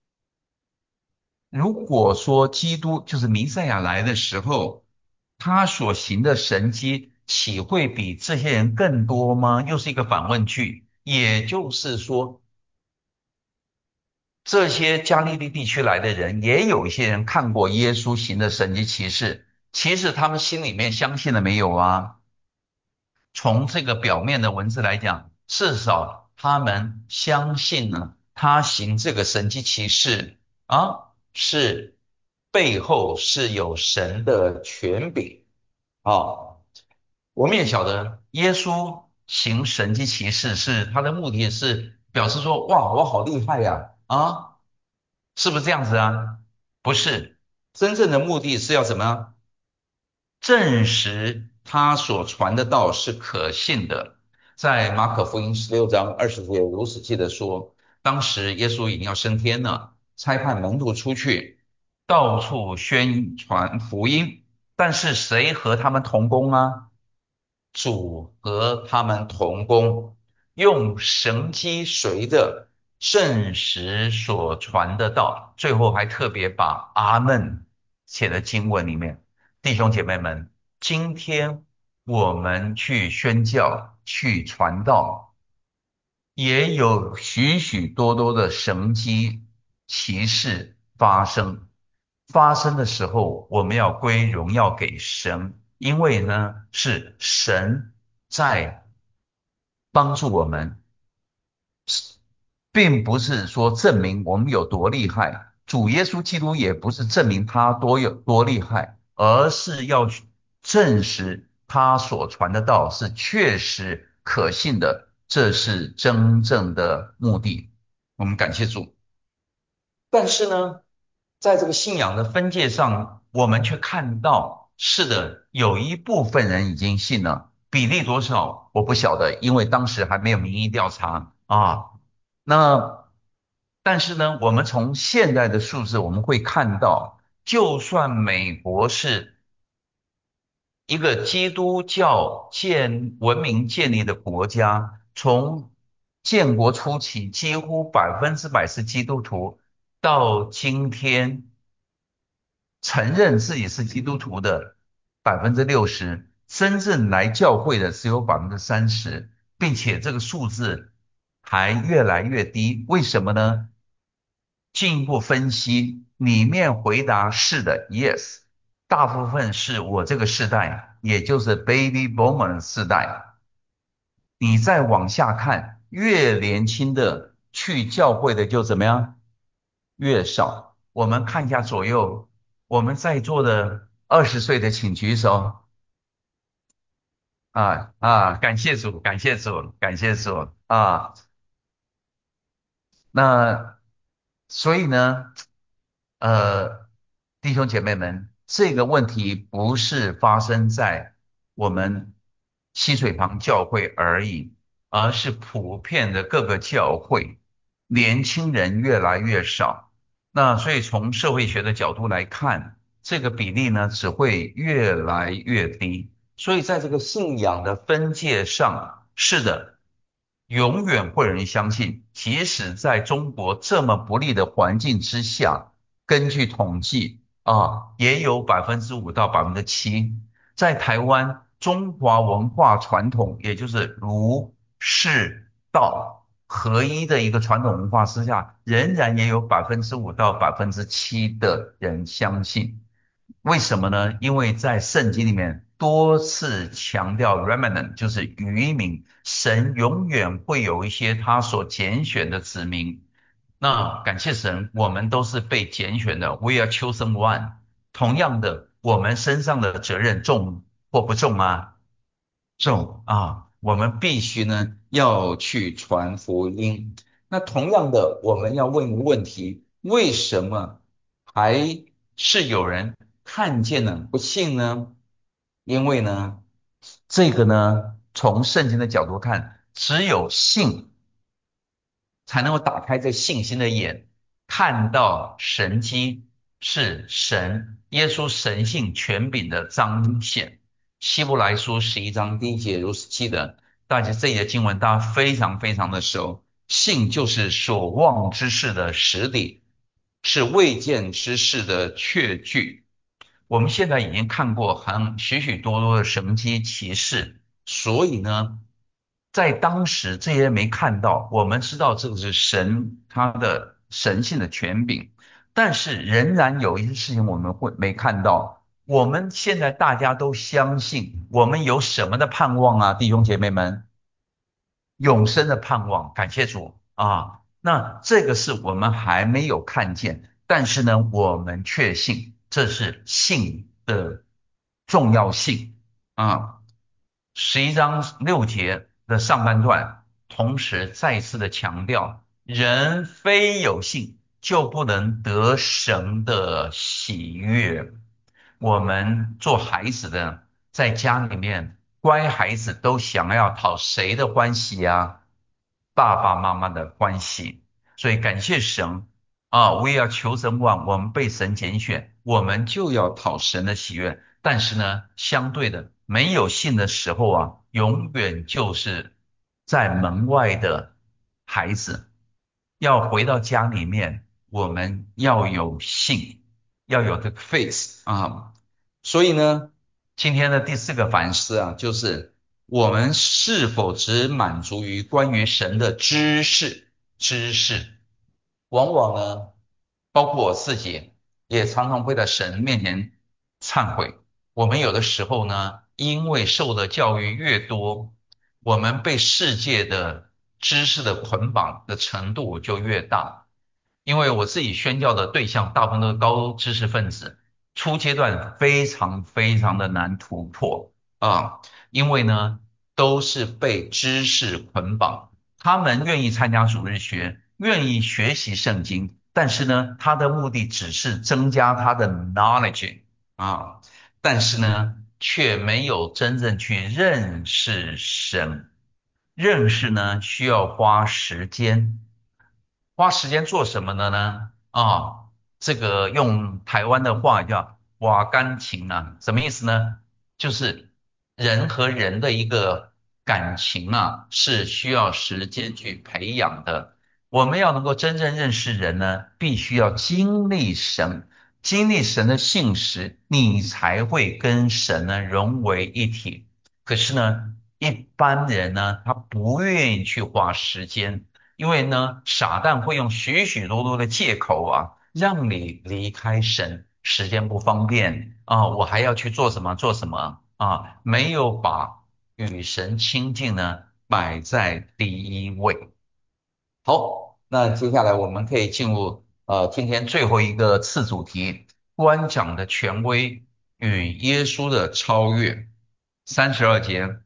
如果说基督就是弥赛亚来的时候，他所行的神迹，岂会比这些人更多吗？又是一个反问句。也就是说，这些加利利地区来的人，也有一些人看过耶稣行的神迹奇事，其实他们心里面相信了没有啊？从这个表面的文字来讲，至少他们相信呢，他行这个神迹奇事是背后是有神的权柄啊。我们也晓得，耶稣行神迹奇事是他的目的是表示说，哇，我好厉害呀，是不是这样子啊？不是，真正的目的是要怎么证实他所传的道是可信的。在马可福音16章20节如此记得说，当时耶稣已经要升天了，差派门徒出去，到处宣传福音。但是谁和他们同工啊？主和他们同工，用神机随着证实所传的道。最后还特别把阿门写在经文里面。弟兄姐妹们，今天我们去宣教、去传道，也有许许多多的神迹奇事发生。发生的时候，我们要归荣耀给神，因为呢，是神在帮助我们，并不是说证明我们有多厉害。主耶稣基督也不是证明他多厉害，而是要去证实他所传的道是确实可信的，这是真正的目的。我们感谢主。但是呢，在这个信仰的分界上，我们却看到，是的，有一部分人已经信了，比例多少我不晓得，因为当时还没有民意调查啊。那但是呢，我们从现在的数字，我们会看到，就算美国是一个基督教文明建立的国家，从建国初期几乎100%是基督徒，到今天承认自己是基督徒的60%，真正来教会的只有30%，并且这个数字还越来越低。为什么呢？进一步分析，里面回答是的，yes，大部分是我这个世代，也就是 baby boomer 世代。你再往下看，越年轻的去教会的就怎么样？越少。我们看一下左右，我们在座的20岁的请举手。 感谢主，感谢主，感谢主啊！那所以呢，弟兄姐妹们，这个问题不是发生在我们溪水旁教会而已，而是普遍的各个教会，年轻人越来越少。那所以从社会学的角度来看，这个比例呢只会越来越低。所以在这个信仰的分界上，是的，永远会有人相信，即使在中国这么不利的环境之下，根据统计也有5%到7%。在台湾，中华文化传统，也就是儒释道合一的一个传统文化之下，仍然也有5%到7%的人相信。为什么呢？因为在圣经里面多次强调 remnant，就是余民，神永远会有一些他所拣选的子民。那感谢神，我们都是被拣选的，we are chosen one。同样的，我们身上的责任重或不重啊？重啊！我们必须呢要去传福音。那同样的，我们要问一个问题：为什么还是有人看见了不信呢？因为呢，这个呢，从圣经的角度看，只有信才能够打开这信心的眼，看到神迹是神耶稣神性权柄的彰显。希伯来书11章1节如此记得，大家这里的经文大家非常非常的熟。信就是所望之事的实底，是未见之事的确据。我们现在已经看过许许多多的神迹奇事，所以呢，在当时这些没看到，我们知道这个是神他的神性的权柄，但是仍然有一些事情我们会没看到。我们现在大家都相信，我们有什么的盼望啊，弟兄姐妹们？永生的盼望，感谢主啊！那这个是我们还没有看见，但是呢，我们确信这是信的重要性啊。11章6节的上半段，同时再次的强调，人非有信就不能得神的喜悦。我们做孩子的，在家里面，乖孩子都想要讨谁的欢喜呀？爸爸妈妈的欢喜。所以感谢神我也要求神望，我们被神拣选，我们就要讨神的喜悦。但是呢，相对的，没有信的时候永远就是在门外的孩子。要回到家里面，我们要有信，要有这个 faith 啊。所以呢，今天的第四个反思就是我们是否只满足于关于神的知识？知识，往往呢，包括我自己，也常常会在神面前忏悔。我们有的时候呢，因为受的教育越多，我们被世界的知识的捆绑的程度就越大。因为我自己宣教的对象大部分都是高知识分子，初阶段非常非常的难突破啊，因为呢都是被知识捆绑，他们愿意参加主日学，愿意学习圣经，但是呢他的目的只是增加他的 knowledge 啊，但是呢却没有真正去认识神，认识呢需要花时间。花时间做什么的呢？这个用台湾的话叫“挖感情”什么意思呢？就是人和人的一个感情是需要时间去培养的。我们要能够真正认识人呢，必须要经历神，经历神的信实，你才会跟神呢融为一体。可是呢，一般人呢，他不愿意去花时间。因为呢，撒旦会用许许多多的借口让你离开神，时间不方便我还要去做什么做什么没有把与神亲近呢摆在第一位。好，那接下来我们可以进入今天最后一个次主题：官长的权威与耶稣的超越。32节。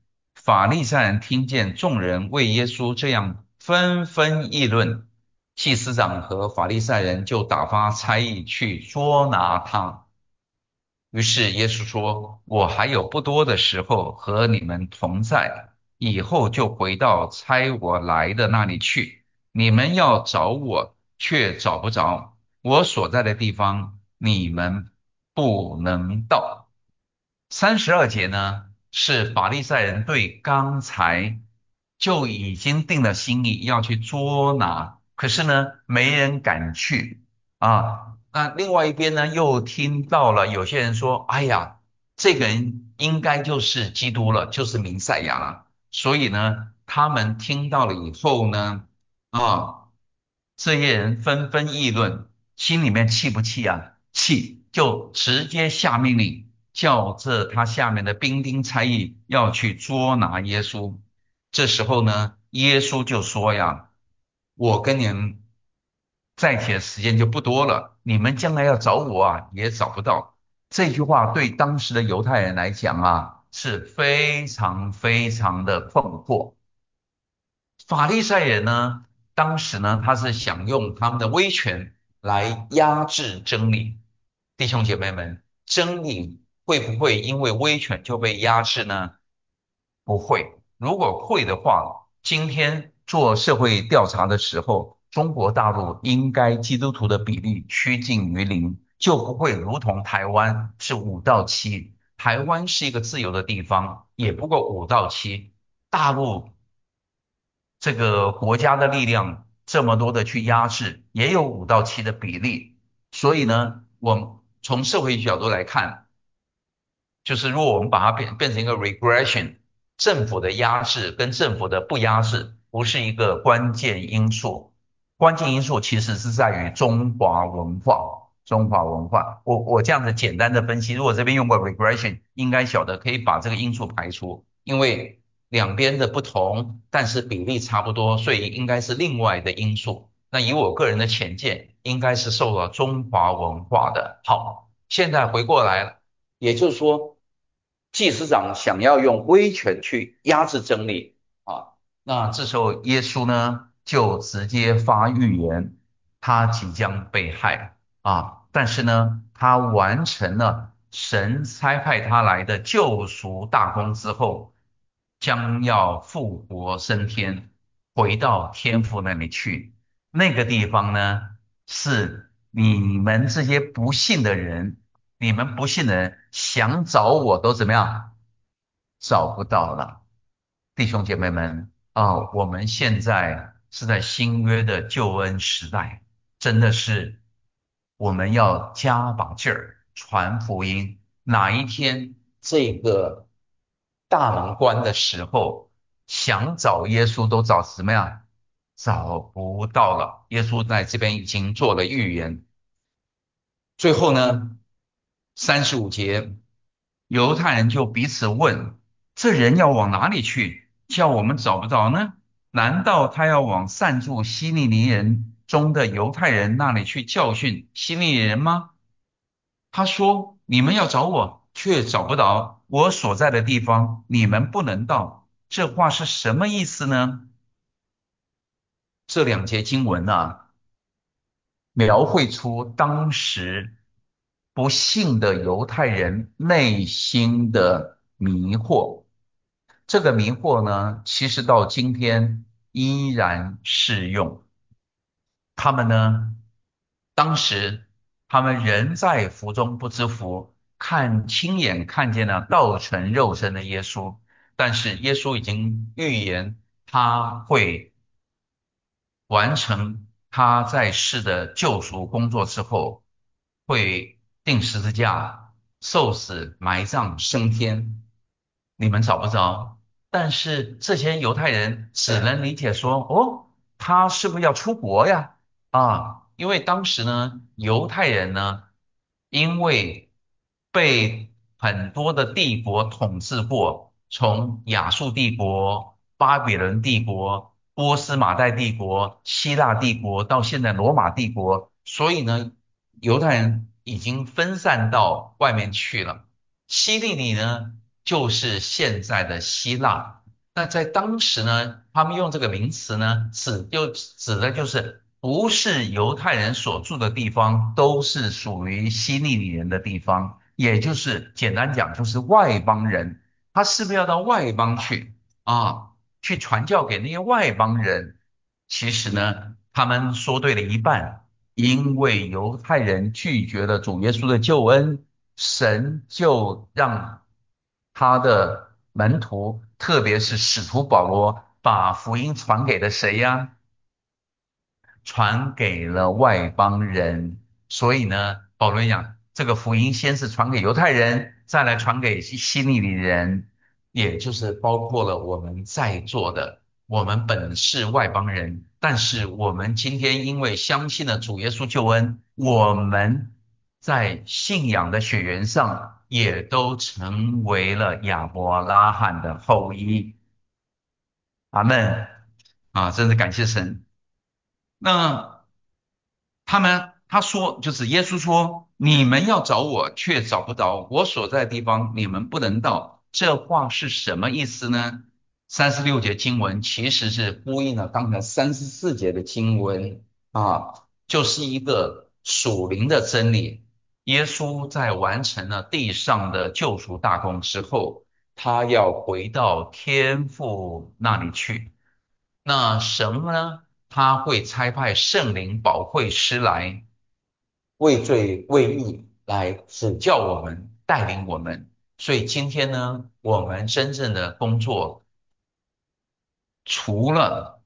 法利赛人听见众人为耶稣这样纷纷议论，祭司长和法利赛人就打发差役去捉拿他。于是耶稣说：“我还有不多的时候和你们同在，以后就回到差我来的那里去。你们要找我，却找不着。我所在的地方，你们不能到。”32节呢，是法利赛人对刚才就已经定了心意要去捉拿，可是呢，没人敢去啊。那另外一边呢，又听到了有些人说：“哎呀，这个人应该就是基督了，就是弥赛亚了。”所以呢，他们听到了以后呢，啊，这些人纷纷议论，心里面气不气啊？气，就直接下命令。叫这他下面的兵丁差役要去捉拿耶稣。这时候呢，耶稣就说呀：“我跟你们在一起的时间就不多了，你们将来要找我啊，也找不到。”这句话对当时的犹太人来讲啊，是非常非常的困惑。法利赛人呢，当时呢，他是想用他们的威权来压制真理。弟兄姐妹们，真理会不会因为威权就被压制呢？不会。如果会的话，今天做社会调查的时候，中国大陆应该基督徒的比例趋近于零，就不会如同台湾是5到7。台湾是一个自由的地方，也不过5到7。大陆这个国家的力量这么多的去压制，也有5到7的比例。所以呢，我们从社会角度来看，就是如果我们把它变成一个 regression，政府的压制跟政府的不压制不是一个关键因素，关键因素其实是在于中华文化。中华文化，我这样子简单的分析，如果这边用过 regression，应该晓得可以把这个因素排除，因为两边的不同，但是比例差不多，所以应该是另外的因素。那以我个人的浅见，应该是受到中华文化的。好，现在回过来了。也就是说，祭司长想要用威权去压制真理啊。那这时候耶稣呢，就直接发预言，他即将被害啊。但是呢，他完成了神差派他来的救赎大功之后，将要复活升天，回到天父那里去。那个地方呢，是你们这些不信的人。你们不信的人想找我都怎么样？找不到了。弟兄姐妹们啊，我们现在是在新约的救恩时代，真的是我们要加把劲儿传福音。哪一天这个大门关的时候，想找耶稣都找什么呀？找不到了。耶稣在这边已经做了预言。最后呢，35节，犹太人就彼此问：这人要往哪里去？叫我们找不着呢？难道他要往散住希利尼人中的犹太人那里去教训希利尼人吗？他说：你们要找我，却找不到我所在的地方，你们不能到。这话是什么意思呢？这2节经文啊，描绘出当时不幸的犹太人内心的迷惑。这个迷惑呢，其实到今天依然适用。他们呢，当时他们人在福中不知福，亲眼看见了道成肉身的耶稣，但是耶稣已经预言他会完成他在世的救赎工作之后，会钉十字架、受死、埋葬、升天。你们找不着，但是这些犹太人只能理解说，哦，他是不是要出国呀？啊，因为当时呢，犹太人呢，因为被很多的帝国统治过，从亚述帝国、巴比伦帝国、波斯马代帝国、希腊帝国到现在罗马帝国，所以呢，犹太人已经分散到外面去了。希利尼呢，就是现在的希腊。 那在当时呢，他们用这个名词呢，指的就是不是犹太人所住的地方，都是属于希利尼人的地方，也就是简单讲就是外邦人。他是不是要到外邦去啊，去传教给那些外邦人？其实呢，他们说对了一半，因为犹太人拒绝了主耶稣的救恩，神就让他的门徒，特别是使徒保罗，把福音传给了谁呀？传给了外邦人。所以呢，保罗讲，这个福音先是传给犹太人，再来传给希利尼人，也就是包括了我们在座的。我们本是外邦人，但是我们今天因为相信了主耶稣救恩，我们在信仰的血缘上也都成为了亚伯拉罕的后裔。阿门。啊，真是感谢神。那他说，就是耶稣说，你们要找我，却找不着，我所在的地方，你们不能到。这话是什么意思呢？36节经文其实是呼应了刚才34节的经文啊，就是一个属灵的真理。耶稣在完成了地上的救赎大功之后，他要回到天父那里去。那神呢？他会差派圣灵保惠师来为罪为义来指教我们，带领我们。所以今天呢，我们真正的工作，除了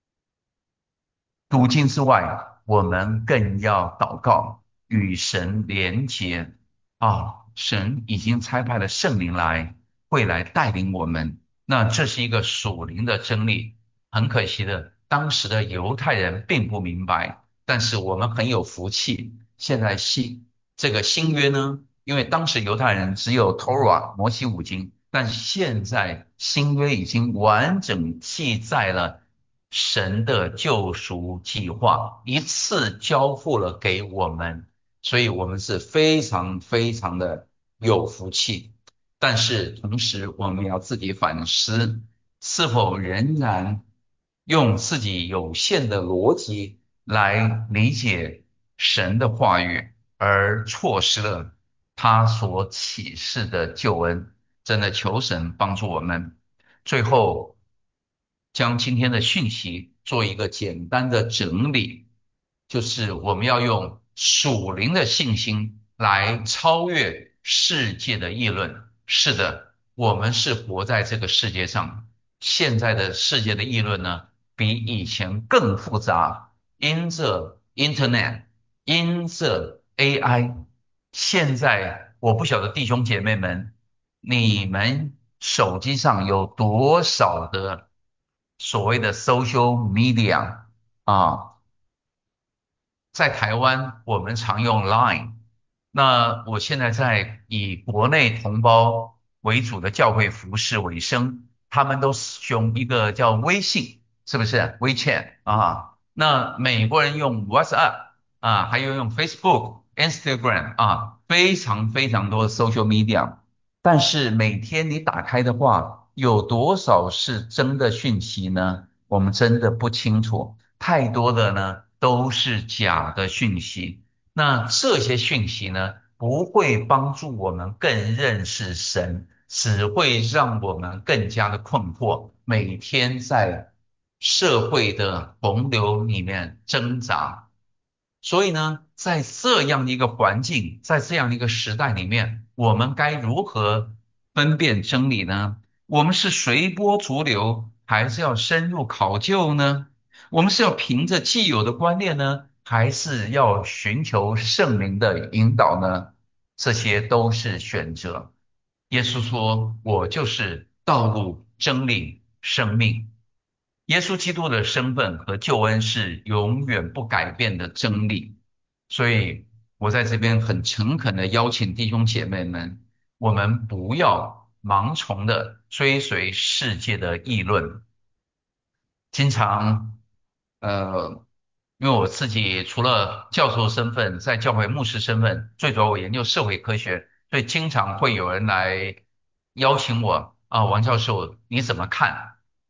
读经之外，我们更要祷告，与神连结啊！神已经差派了圣灵来，会来带领我们。那这是一个属灵的真理。很可惜的，当时的犹太人并不明白，但是我们很有福气。现在这个新约呢，因为当时犹太人只有 Torah 摩西五经，但现在新约已经完整记载了。神的救赎计划一次交付了给我们，所以我们是非常非常的有福气。但是同时，我们要自己反思，是否仍然用自己有限的逻辑来理解神的话语，而错失了他所启示的救恩。真的求神帮助我们。最后，将今天的讯息做一个简单的整理，就是我们要用属灵的信心来超越世界的议论。是的，我们是活在这个世界上，现在的世界的议论呢，比以前更复杂，因着 Internet，因着 AI。现在我不晓得弟兄姐妹们，你们手机上有多少的所谓的 social media 啊？在台湾，我们常用 Line。那我现在在以国内同胞为主的教会服饰为生，他们都使用一个叫微信，是不是？WeChat 啊？那美国人用 WhatsApp 啊，还有用 Facebook、Instagram 啊，非常非常多的 social media。但是每天你打开的话，有多少是真的讯息呢？我们真的不清楚。太多的呢都是假的讯息。那这些讯息呢，不会帮助我们更认识神，只会让我们更加的困惑，每天在社会的洪流里面挣扎。所以呢，在这样的一个环境，在这样的一个时代里面，我们该如何分辨真理呢？我们是随波逐流，还是要深入考究呢？我们是要凭着既有的观念呢，还是要寻求圣灵的引导呢？这些都是选择。耶稣说：“我就是道路、真理、生命。”耶稣基督的身份和救恩是永远不改变的真理。所以我在这边很诚恳的邀请弟兄姐妹们，我们不要盲从的追随世界的议论。经常，因为我自己除了教授身份，在教会牧师身份，最主要我研究社会科学，所以经常会有人来邀请我啊，王教授你怎么看？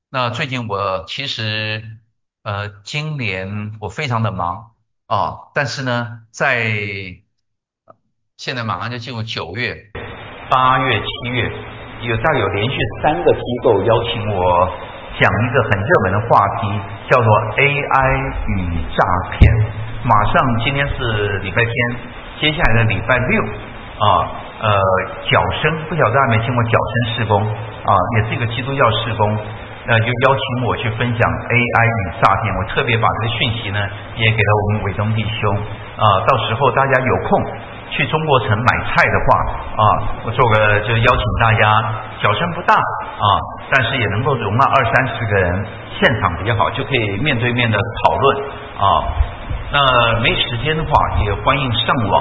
那最近我其实今年我非常的忙但是呢，现在马上就进入9月、8月、7月，大概有连续3个机构邀请我讲一个很热门的话题，叫做 AI 与诈骗。马上今天是礼拜天，接下来的礼拜六角声，不晓得大家有没有听过角声事工也是一个基督教事工。就邀请我去分享 AI 与诈骗，我特别把这个讯息呢也给了我们伟东弟兄到时候大家有空去中国城买菜的话我做个就邀请大家，小声不大但是也能够容纳20-30个人，现场比较好，就可以面对面的讨论那没时间的话，也欢迎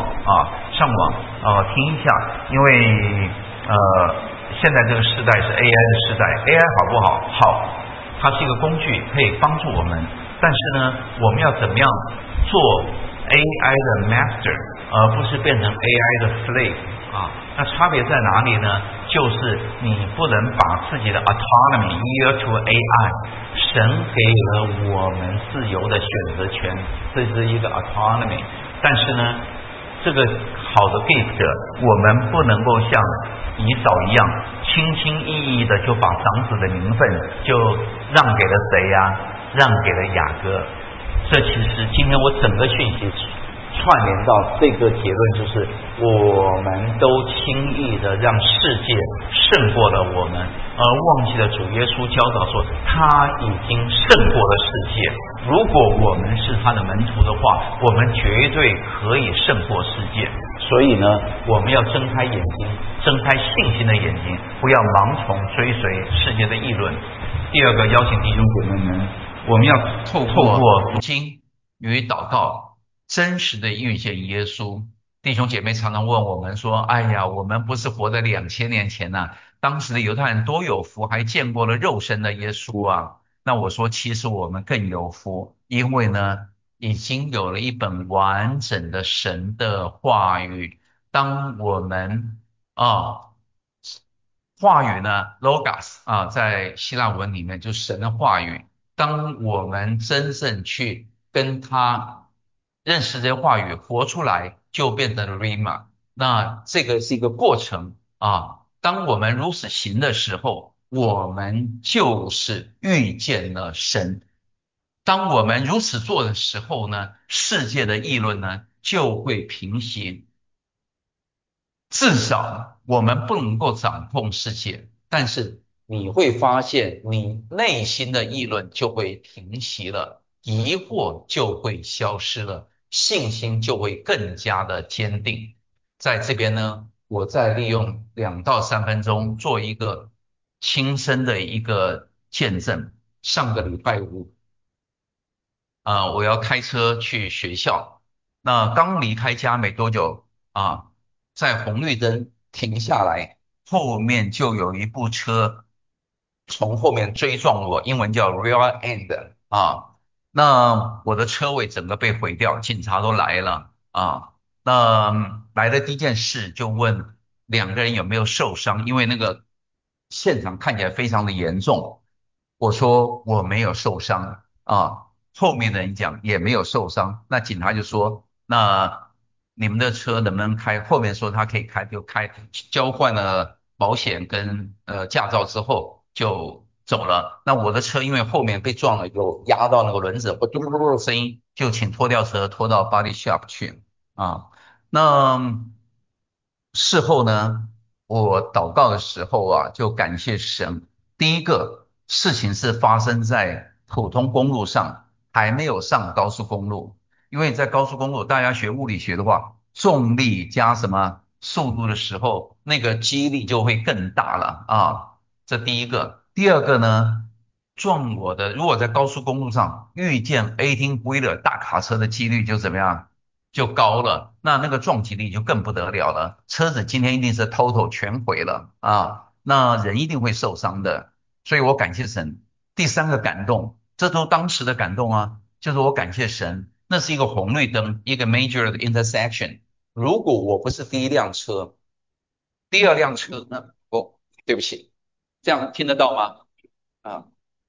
上网听一下，因为现在这个时代是 AI 的时代，AI 好不好？好，它是一个工具，可以帮助我们。但是呢，我们要怎么样做 AI 的 master，而不是变成 AI 的 slave 那差别在哪里呢？就是你不能把自己的 autonomy yield to AI，神给了我们自由的选择权，这是一个 autonomy。但是呢，这个好的 gift，我们不能够像以扫一样轻轻易易的就把长子的名分就让给了谁呀？让给了雅各。这其实今天我整个讯息串联到这个结论，就是我们都轻易的让世界胜过了我们，而忘记了主耶稣教导说他已经胜过了世界。如果我们是他的门徒的话，我们绝对可以胜过世界。所以呢，我们要睁开眼睛，睁开信心的眼睛，不要盲从追随世界的议论。第二个，邀请弟兄姐妹们，我们要透过读经与祷告，真实的遇见耶稣。弟兄姐妹常常问我们说：“哎呀，我们不是活在2000年前呐、当时的犹太人多有福，还见过了肉身的耶稣啊。”那我说，其实我们更有福，因为呢，已经有了一本完整的神的话语。当我们啊，话语呢，logos 在希腊文里面就是神的话语。当我们真正去跟他认识这些话语，活出来，就变成了 rhema。那这个是一个过程当我们如此行的时候，我们就是遇见了神。当我们如此做的时候呢，世界的议论呢就会平息。至少我们不能够掌控世界，但是你会发现，你内心的议论就会停息了，疑惑就会消失了，信心就会更加的坚定。在这边呢，我再利用2到3分钟做一个亲身的一个见证。上个礼拜五我要开车去学校，那刚离开家没多久在红绿灯停下来，后面就有一部车从后面追撞我，英文叫 rear end 那我的车位整个被毁掉，警察都来了那来的第一件事就问2个人有没有受伤，因为那个现场看起来非常的严重。我说我没有受伤后面的人讲也没有受伤，那警察就说那你们的车能不能开？后面说他可以开就开，交换了保险跟驾照之后就走了。那我的车因为后面被撞了，有压到那个轮子，我嘟嘟嘟的声音，就请拖吊车拖到 body shop 去那事后呢，我祷告的时候就感谢神。第一个事情是发生在普通公路上，还没有上高速公路。因为在高速公路，大家学物理学的话，重力加什么速度的时候，那个激励就会更大了这第一个。第二个呢，撞我的，如果在高速公路上遇见 18 wheeler 大卡车的几率就怎么样？就高了，那个撞击力就更不得了了。车子今天一定是 total 全毁了那人一定会受伤的。所以我感谢神。第三个感动，这都当时的感动就是我感谢神，那是一个红绿灯，一个 major 的 intersection。如果我不是第一辆车，第二辆车呢？对不起，这样听得到吗？啊。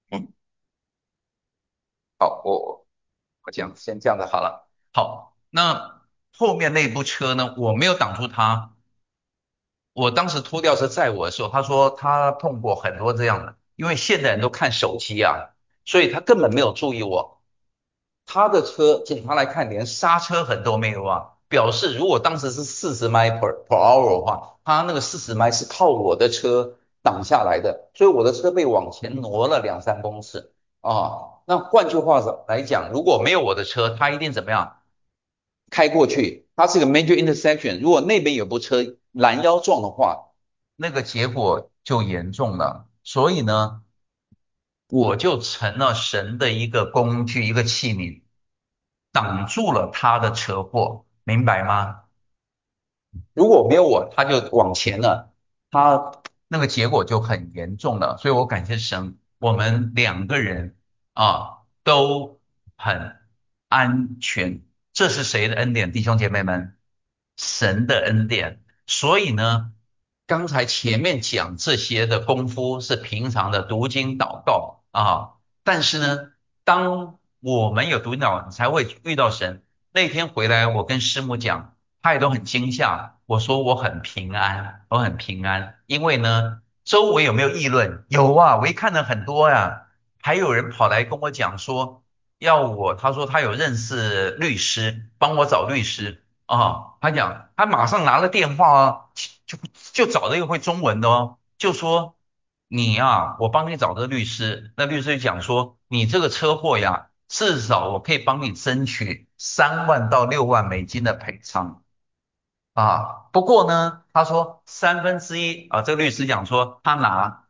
好，我讲先这样子好了。好，那后面那部车呢，我没有挡住他。我当时拖吊车载我的时候，他说他碰过很多这样的，因为现代人都看手机啊，所以他根本没有注意我。他的车警察来看，连刹车痕都没有啊，表示如果当时是40 mph 的话，他那个40 mph是靠我的车挡下来的，所以我的车被往前挪了2、3公尺啊。那换句话来讲，如果没有我的车，他一定怎么样？开过去，它是个 major intersection，如果那边有部车拦腰撞的话，那个结果就严重了。所以呢，我就成了神的一个工具，一个器皿，挡住了他的车祸，明白吗？如果没有我，他就往前了，他那个结果就很严重了。所以我感谢神，我们2个人都很安全。这是谁的恩典，弟兄姐妹们？神的恩典。所以呢，刚才前面讲这些的功夫是平常的读经祷告啊，但是呢，当我们有读经祷告，才会遇到神。那天回来，我跟师母讲。他也都很惊吓。我说我很平安，我很平安，因为呢，周围有没有议论？有啊，我一看了很多呀，还有人跑来跟我讲说要我，他说他有认识律师，帮我找律师啊。他讲他马上拿了电话啊，就就找了一个会中文的哦，就说你呀，我帮你找个律师。那律师就讲说你这个车祸呀，至少我可以帮你争取3万到6万美金的赔偿。不过呢，他说1/3这个律师讲说他拿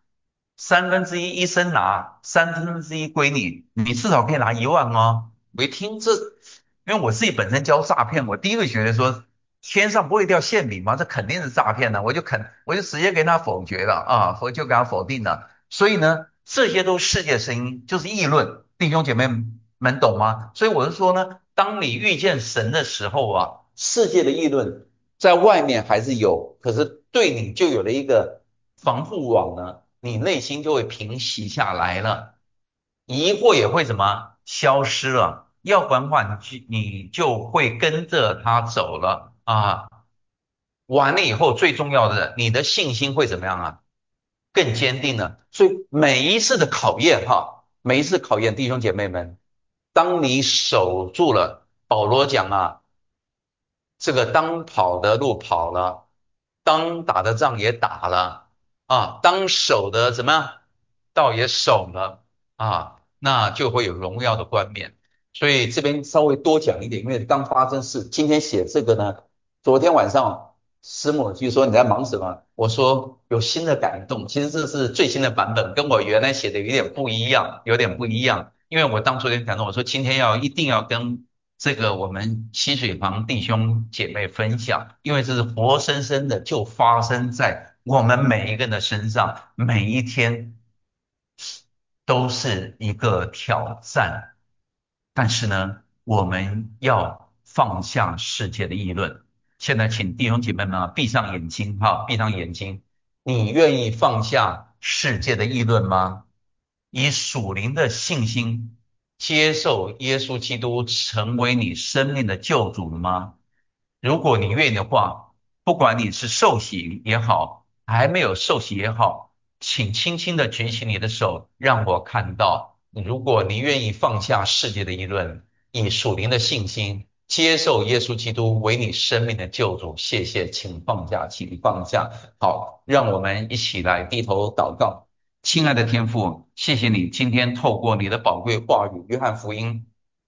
1/3，医生拿1/3归你，你至少可以拿1万哦。我一听这，因为我自己本身教诈骗，我第一个觉得说天上不会掉馅饼吗？这肯定是诈骗的，我就直接给他否决了就给他否定了。所以呢，这些都是世界声音，就是议论，弟兄姐妹们懂吗？所以我是说呢，当你遇见神的时候世界的议论。在外面还是有，可是对你就有了一个防护网呢，你内心就会平息下来了，疑惑也会怎么消失了，要不然的话你就会跟着他走了啊。完了以后，最重要的，你的信心会怎么样啊？更坚定了。所以每一次的考验每一次考验，弟兄姐妹们，当你守住了，保罗讲这个当跑的路跑了，当打的仗也打了当守的怎么样，道也守了那就会有荣耀的冠冕。所以这边稍微多讲一点，因为刚发生事，今天写这个呢，昨天晚上师母就说你在忙什么？我说有新的感动，其实这是最新的版本，跟我原来写的有点不一样，有点不一样。因为我当初有点感动，我说今天一定要跟这个我们溪水旁弟兄姐妹分享，因为这是活生生的就发生在我们每一个人的身上，每一天都是一个挑战。但是呢，我们要放下世界的议论。现在，请弟兄姐妹们闭上眼睛闭上眼睛。你愿意放下世界的议论吗？以属灵的信心接受耶稣基督成为你生命的救主了吗？如果你愿意的话，不管你是受洗也好，还没有受洗也好，请轻轻的举起你的手，让我看到。如果你愿意放下世界的议论，以属灵的信心接受耶稣基督为你生命的救主，谢谢，请放下，请放下。好，让我们一起来低头祷告。亲爱的天父，谢谢你今天透过你的宝贵话语，约翰福音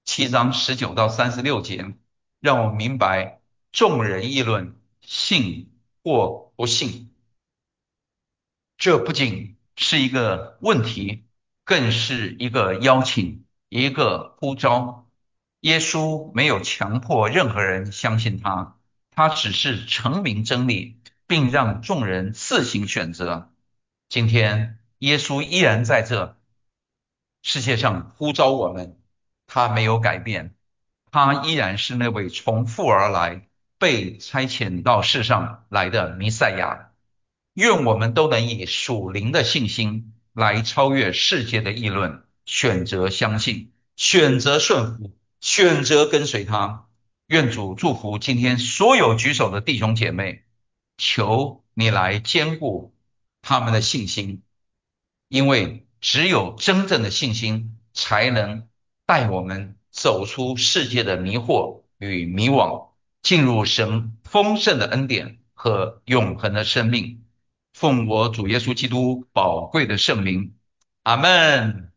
7章19到36节，让我明白众人议论，信或不信，这不仅是一个问题，更是一个邀请，一个呼召。耶稣没有强迫任何人相信他，他只是澄明真理，并让众人自行选择。今天，耶稣依然在这世界上呼召我们，他没有改变，他依然是那位从父而来、被差遣到世上来的弥赛亚。愿我们都能以属灵的信心来超越世界的议论，选择相信，选择顺服，选择跟随他。愿主祝福今天所有举手的弟兄姐妹，求你来坚固他们的信心，因为只有真正的信心，才能带我们走出世界的迷惑与迷惘，进入神丰盛的恩典和永恒的生命。奉我主耶稣基督宝贵的圣名，阿门。